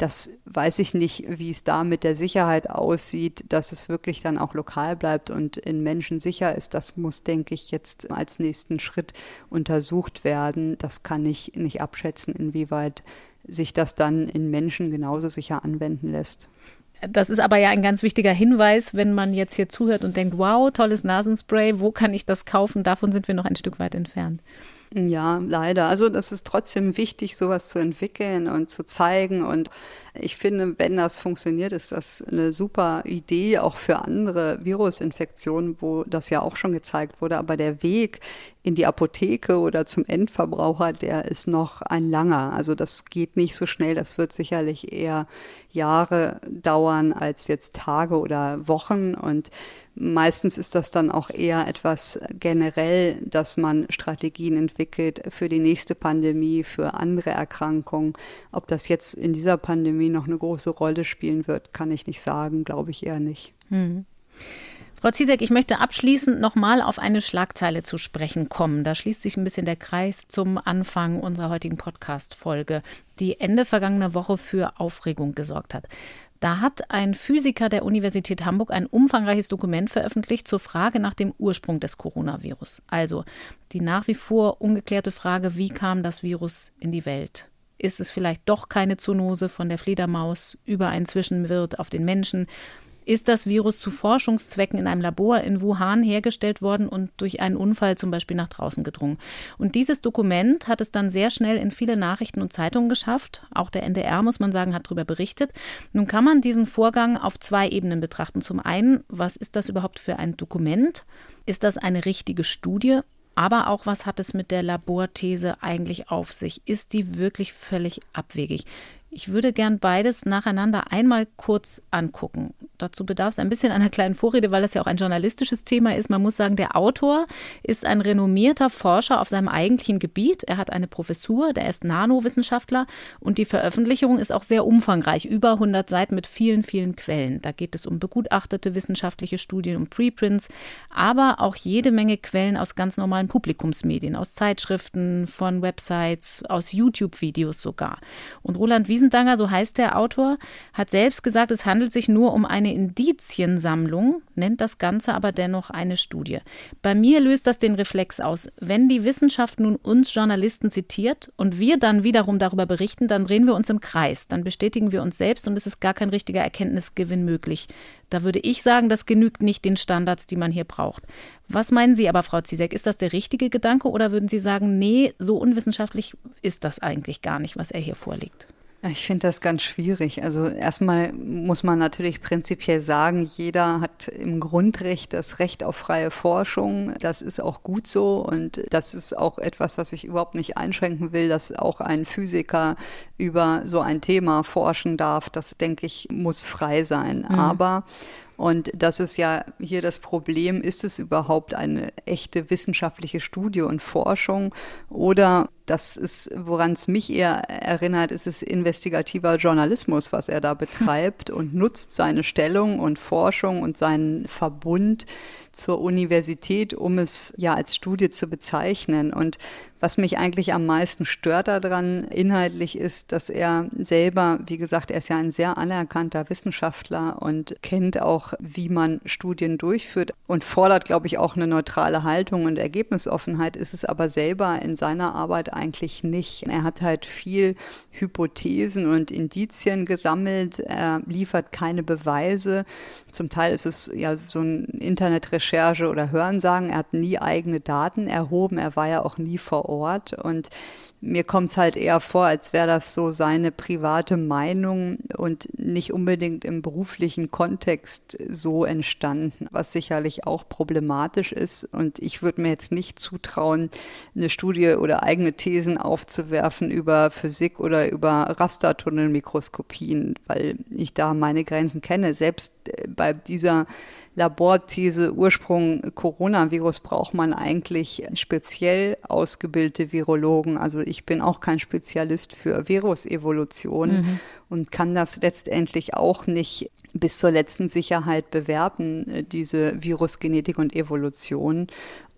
Das weiß ich nicht, wie es da mit der Sicherheit aussieht, dass es wirklich dann auch lokal bleibt und in Menschen sicher ist. Das muss, denke ich, jetzt als nächsten Schritt untersucht werden. Das kann ich nicht abschätzen, inwieweit sich das dann in Menschen genauso sicher anwenden lässt. Das ist aber ja ein ganz wichtiger Hinweis, wenn man jetzt hier zuhört und denkt, wow, tolles Nasenspray, wo kann ich das kaufen? Davon sind wir noch ein Stück weit entfernt. Ja, leider. Also das ist trotzdem wichtig, sowas zu entwickeln und zu zeigen. Und ich finde, wenn das funktioniert, ist das eine super Idee, auch für andere Virusinfektionen, wo das ja auch schon gezeigt wurde. Aber der Weg in die Apotheke oder zum Endverbraucher, der ist noch ein langer. Also das geht nicht so schnell. Das wird sicherlich eher Jahre dauern als jetzt Tage oder Wochen. Und meistens ist das dann auch eher etwas generell, dass man Strategien entwickelt für die nächste Pandemie, für andere Erkrankungen. Ob das jetzt in dieser Pandemie noch eine große Rolle spielen wird, kann ich nicht sagen, glaube ich eher nicht. Hm. Frau Ziesek, ich möchte abschließend nochmal auf eine Schlagzeile zu sprechen kommen. Da schließt sich ein bisschen der Kreis zum Anfang unserer heutigen Podcast-Folge, die Ende vergangener Woche für Aufregung gesorgt hat. Da hat ein Physiker der Universität Hamburg ein umfangreiches Dokument veröffentlicht zur Frage nach dem Ursprung des Coronavirus. Also die nach wie vor ungeklärte Frage, wie kam das Virus in die Welt? Ist es vielleicht doch keine Zoonose von der Fledermaus über einen Zwischenwirt auf den Menschen? Ist das Virus zu Forschungszwecken in einem Labor in Wuhan hergestellt worden und durch einen Unfall zum Beispiel nach draußen gedrungen? Und dieses Dokument hat es dann sehr schnell in viele Nachrichten und Zeitungen geschafft. Auch der N D R, muss man sagen, hat darüber berichtet. Nun kann man diesen Vorgang auf zwei Ebenen betrachten. Zum einen, was ist das überhaupt für ein Dokument? Ist das eine richtige Studie? Aber auch, was hat es mit der Laborthese eigentlich auf sich? Ist die wirklich völlig abwegig? Ich würde gern beides nacheinander einmal kurz angucken. Dazu bedarf es ein bisschen einer kleinen Vorrede, weil das ja auch ein journalistisches Thema ist. Man muss sagen, der Autor ist ein renommierter Forscher auf seinem eigentlichen Gebiet. Er hat eine Professur, der ist Nanowissenschaftler und die Veröffentlichung ist auch sehr umfangreich. Über hundert Seiten mit vielen, vielen Quellen. Da geht es um begutachtete wissenschaftliche Studien, um Preprints, aber auch jede Menge Quellen aus ganz normalen Publikumsmedien, aus Zeitschriften, von Websites, aus YouTube-Videos sogar. Und Roland Wiesendanger, so heißt der Autor, hat selbst gesagt, es handelt sich nur um eine Indiziensammlung, nennt das Ganze aber dennoch eine Studie. Bei mir löst das den Reflex aus. Wenn die Wissenschaft nun uns Journalisten zitiert und wir dann wiederum darüber berichten, dann drehen wir uns im Kreis. Dann bestätigen wir uns selbst und es ist gar kein richtiger Erkenntnisgewinn möglich. Da würde ich sagen, das genügt nicht den Standards, die man hier braucht. Was meinen Sie aber, Frau Ziesek, ist das der richtige Gedanke oder würden Sie sagen, nee, so unwissenschaftlich ist das eigentlich gar nicht, was er hier vorlegt? Ich finde das ganz schwierig. Also erstmal muss man natürlich prinzipiell sagen, jeder hat im Grundrecht das Recht auf freie Forschung. Das ist auch gut so und das ist auch etwas, was ich überhaupt nicht einschränken will, dass auch ein Physiker über so ein Thema forschen darf. Das, denke ich, muss frei sein. Mhm. Aber und das ist ja hier das Problem, ist es überhaupt eine echte wissenschaftliche Studie und Forschung oder das ist, woran es mich eher erinnert, ist es investigativer Journalismus, was er da betreibt und nutzt seine Stellung und Forschung und seinen Verbund zur Universität, um es ja als Studie zu bezeichnen. Und was mich eigentlich am meisten stört daran inhaltlich ist, dass er selber, wie gesagt, er ist ja ein sehr anerkannter Wissenschaftler und kennt auch, wie man Studien durchführt und fordert, glaube ich, auch eine neutrale Haltung und Ergebnisoffenheit, ist es aber selber in seiner Arbeit eigentlich nicht. Er hat halt viel Hypothesen und Indizien gesammelt, er liefert keine Beweise. Zum Teil ist es ja so ein Internetrecherche oder Hörensagen. Er hat nie eigene Daten erhoben, er war ja auch nie vor Ort und mir kommt es halt eher vor, als wäre das so seine private Meinung und nicht unbedingt im beruflichen Kontext so entstanden, was sicherlich auch problematisch ist. Und ich würde mir jetzt nicht zutrauen, eine Studie oder eigene Thesen aufzuwerfen über Physik oder über Rastertunnelmikroskopien, weil ich da meine Grenzen kenne. Selbst bei dieser Laborthese Ursprung Coronavirus braucht man eigentlich speziell ausgebildete Virologen. Also ich bin auch kein Spezialist für Virusevolution mhm. und kann das letztendlich auch nicht bis zur letzten Sicherheit bewerten, diese Virusgenetik und Evolution.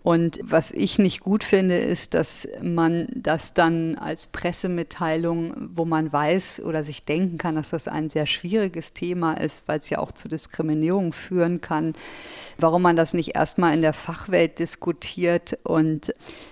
Und was ich nicht gut finde, ist, dass man das dann als Pressemitteilung, wo man weiß oder sich denken kann, dass das ein sehr schwieriges Thema ist, weil es ja auch zu Diskriminierung führen kann, warum man das nicht erstmal in der Fachwelt diskutiert. Und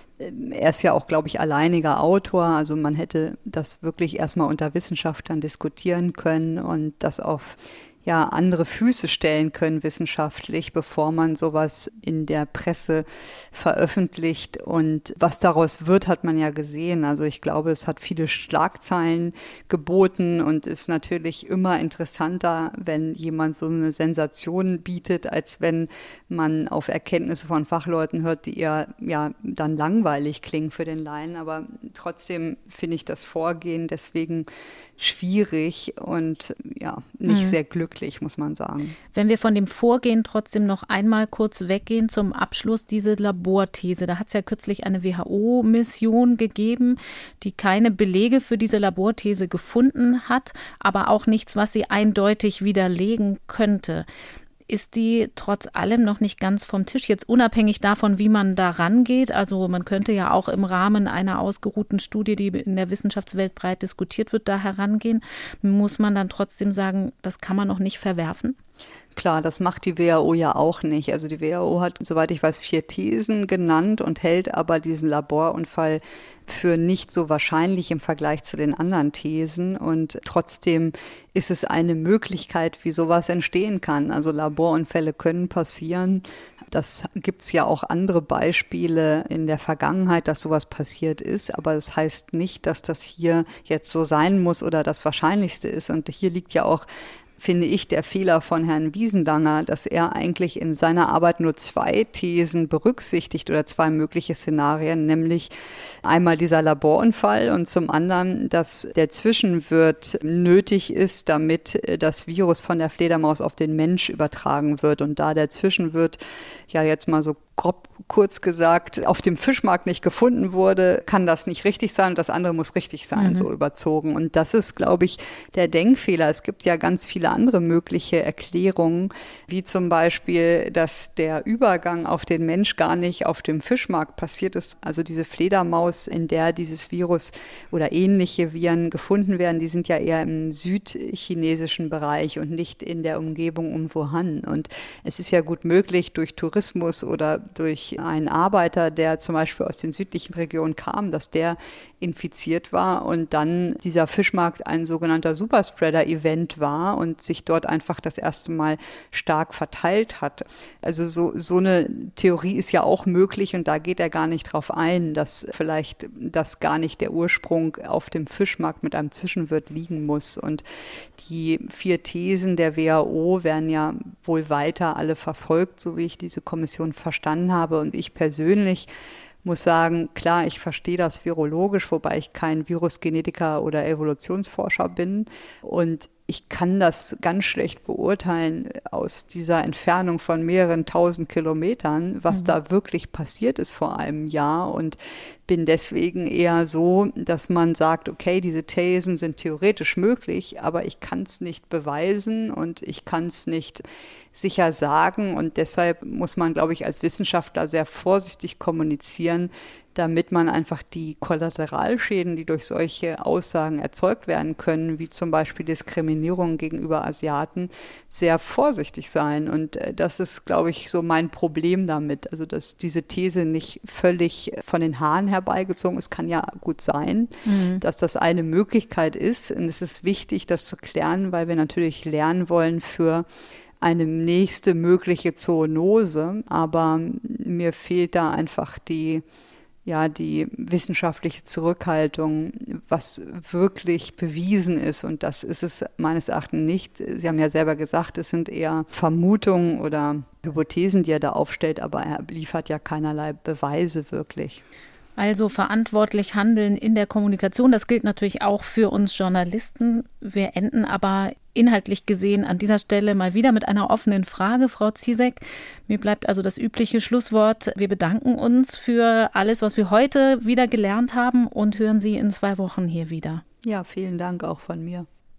er ist ja auch, glaube ich, alleiniger Autor. Also man hätte das wirklich erstmal unter Wissenschaftlern diskutieren können und das auf ja andere Füße stellen können wissenschaftlich, bevor man sowas in der Presse veröffentlicht. Und was daraus wird, hat man ja gesehen. Also ich glaube, es hat viele Schlagzeilen geboten und ist natürlich immer interessanter, wenn jemand so eine Sensation bietet, als wenn man auf Erkenntnisse von Fachleuten hört, die eher ja dann langweilig klingen für den Laien. Aber trotzdem finde ich das Vorgehen deswegen schwierig und ja nicht mhm. sehr glücklich, muss man sagen. Wenn wir von dem Vorgehen trotzdem noch einmal kurz weggehen zum Abschluss, diese Laborthese. Da hat es ja kürzlich eine W H O-Mission gegeben, die keine Belege für diese Laborthese gefunden hat, aber auch nichts, was sie eindeutig widerlegen könnte. Ist die trotz allem noch nicht ganz vom Tisch, jetzt unabhängig davon, wie man da rangeht? Also man könnte ja auch im Rahmen einer ausgeruhten Studie, die in der Wissenschaftswelt breit diskutiert wird, da herangehen. Muss man dann trotzdem sagen, das kann man noch nicht verwerfen? Klar, das macht die W H O ja auch nicht. Also die W H O hat, soweit ich weiß, vier Thesen genannt und hält aber diesen Laborunfall für nicht so wahrscheinlich im Vergleich zu den anderen Thesen. Und trotzdem ist es eine Möglichkeit, wie sowas entstehen kann. Also Laborunfälle können passieren. Das gibt's ja auch andere Beispiele in der Vergangenheit, dass sowas passiert ist. Aber das heißt nicht, dass das hier jetzt so sein muss oder das Wahrscheinlichste ist. Und hier liegt ja auch, finde ich, der Fehler von Herrn Wiesendanger, dass er eigentlich in seiner Arbeit nur zwei Thesen berücksichtigt oder zwei mögliche Szenarien, nämlich einmal dieser Laborunfall und zum anderen, dass der Zwischenwirt nötig ist, damit das Virus von der Fledermaus auf den Mensch übertragen wird. Und da der Zwischenwirt ja jetzt mal so grob kurz gesagt auf dem Fischmarkt nicht gefunden wurde, kann das nicht richtig sein und das andere muss richtig sein, mhm. so überzogen. Und das ist, glaube ich, der Denkfehler. Es gibt ja ganz viele andere mögliche Erklärungen, wie zum Beispiel, dass der Übergang auf den Mensch gar nicht auf dem Fischmarkt passiert ist. Also diese Fledermaus, in der dieses Virus oder ähnliche Viren gefunden werden, die sind ja eher im südchinesischen Bereich und nicht in der Umgebung um Wuhan. Und es ist ja gut möglich, durch Tourismus oder durch einen Arbeiter, der zum Beispiel aus den südlichen Regionen kam, dass der infiziert war und dann dieser Fischmarkt ein sogenannter Superspreader-Event war und sich dort einfach das erste Mal stark verteilt hat. Also so, so eine Theorie ist ja auch möglich und da geht er gar nicht drauf ein, dass vielleicht das gar nicht der Ursprung auf dem Fischmarkt mit einem Zwischenwirt liegen muss. Und die vier Thesen der W H O werden ja wohl weiter alle verfolgt, so wie ich diese Kommission verstanden habe. Und ich persönlich muss sagen, klar, ich verstehe das virologisch, wobei ich kein Virusgenetiker oder Evolutionsforscher bin. Und ich kann das ganz schlecht beurteilen aus dieser Entfernung von mehreren tausend Kilometern, was mhm. da wirklich passiert ist vor einem Jahr und bin deswegen eher so, dass man sagt, okay, diese Thesen sind theoretisch möglich, aber ich kann es nicht beweisen und ich kann es nicht sicher sagen und deshalb muss man, glaube ich, als Wissenschaftler sehr vorsichtig kommunizieren, damit man einfach die Kollateralschäden, die durch solche Aussagen erzeugt werden können, wie zum Beispiel Diskriminierung gegenüber Asiaten, sehr vorsichtig sein. Und das ist, glaube ich, so mein Problem damit. Also, dass diese These nicht völlig von den Haaren herbeigezogen ist, kann ja gut sein, mhm. dass das eine Möglichkeit ist. Und es ist wichtig, das zu klären, weil wir natürlich lernen wollen für eine nächste mögliche Zoonose. Aber mir fehlt da einfach die ja, die wissenschaftliche Zurückhaltung, was wirklich bewiesen ist. Und das ist es meines Erachtens nicht. Sie haben ja selber gesagt, es sind eher Vermutungen oder Hypothesen, die er da aufstellt, aber er liefert ja keinerlei Beweise wirklich. Also verantwortlich handeln in der Kommunikation, das gilt natürlich auch für uns Journalisten. Wir enden aber inhaltlich gesehen an dieser Stelle mal wieder mit einer offenen Frage, Frau Ziesek. Mir bleibt also das übliche Schlusswort. Wir bedanken uns für alles, was wir heute wieder gelernt haben und hören Sie in zwei Wochen hier wieder. Ja, vielen Dank auch von mir.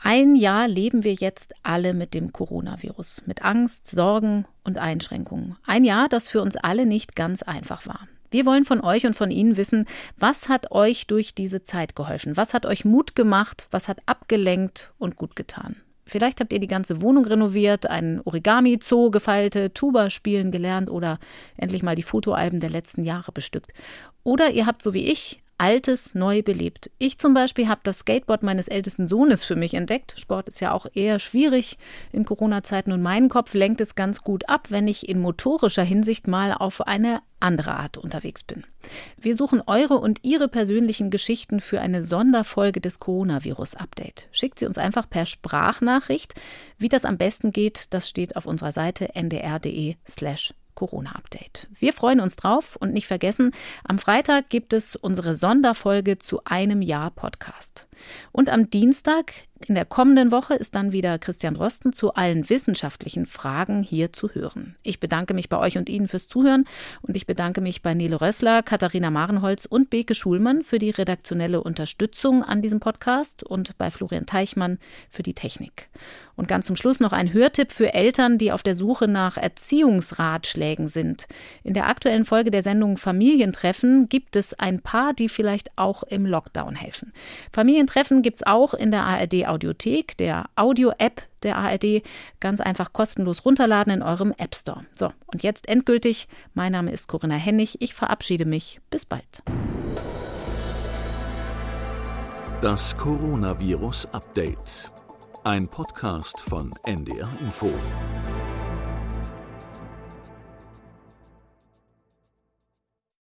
Ein Jahr leben wir jetzt alle mit dem Coronavirus, mit Angst, Sorgen und Einschränkungen. Ein Jahr, das für uns alle nicht ganz einfach war. Wir wollen von euch und von Ihnen wissen, was hat euch durch diese Zeit geholfen? Was hat euch Mut gemacht? Was hat abgelenkt und gut getan? Vielleicht habt ihr die ganze Wohnung renoviert, einen Origami-Zoo gefeilte, Tuba spielen gelernt oder endlich mal die Fotoalben der letzten Jahre bestückt. Oder ihr habt, so wie ich, Altes neu belebt. Ich zum Beispiel habe das Skateboard meines ältesten Sohnes für mich entdeckt. Sport ist ja auch eher schwierig in Corona-Zeiten und mein Kopf lenkt es ganz gut ab, wenn ich in motorischer Hinsicht mal auf eine andere Art unterwegs bin. Wir suchen eure und ihre persönlichen Geschichten für eine Sonderfolge des Coronavirus-Update. Schickt sie uns einfach per Sprachnachricht. Wie das am besten geht, das steht auf unserer Seite n d r punkt d e slash Corona-Update. Wir freuen uns drauf und nicht vergessen, am Freitag gibt es unsere Sonderfolge zu einem Jahr Podcast. Und am Dienstag in der kommenden Woche ist dann wieder Christian Drosten zu allen wissenschaftlichen Fragen hier zu hören. Ich bedanke mich bei euch und Ihnen fürs Zuhören und ich bedanke mich bei Nele Rössler, Katharina Marenholz und Beke Schulmann für die redaktionelle Unterstützung an diesem Podcast und bei Florian Teichmann für die Technik. Und ganz zum Schluss noch ein Hörtipp für Eltern, die auf der Suche nach Erziehungsratschlägen sind. In der aktuellen Folge der Sendung Familientreffen gibt es ein paar, die vielleicht auch im Lockdown helfen. Familientreffen gibt es auch in der A R D Audiothek, der Audio-App der A R D. Ganz einfach kostenlos runterladen in eurem App Store. So, und jetzt endgültig. Mein Name ist Corinna Hennig. Ich verabschiede mich. Bis bald. Das Coronavirus Update. Ein Podcast von N D R Info.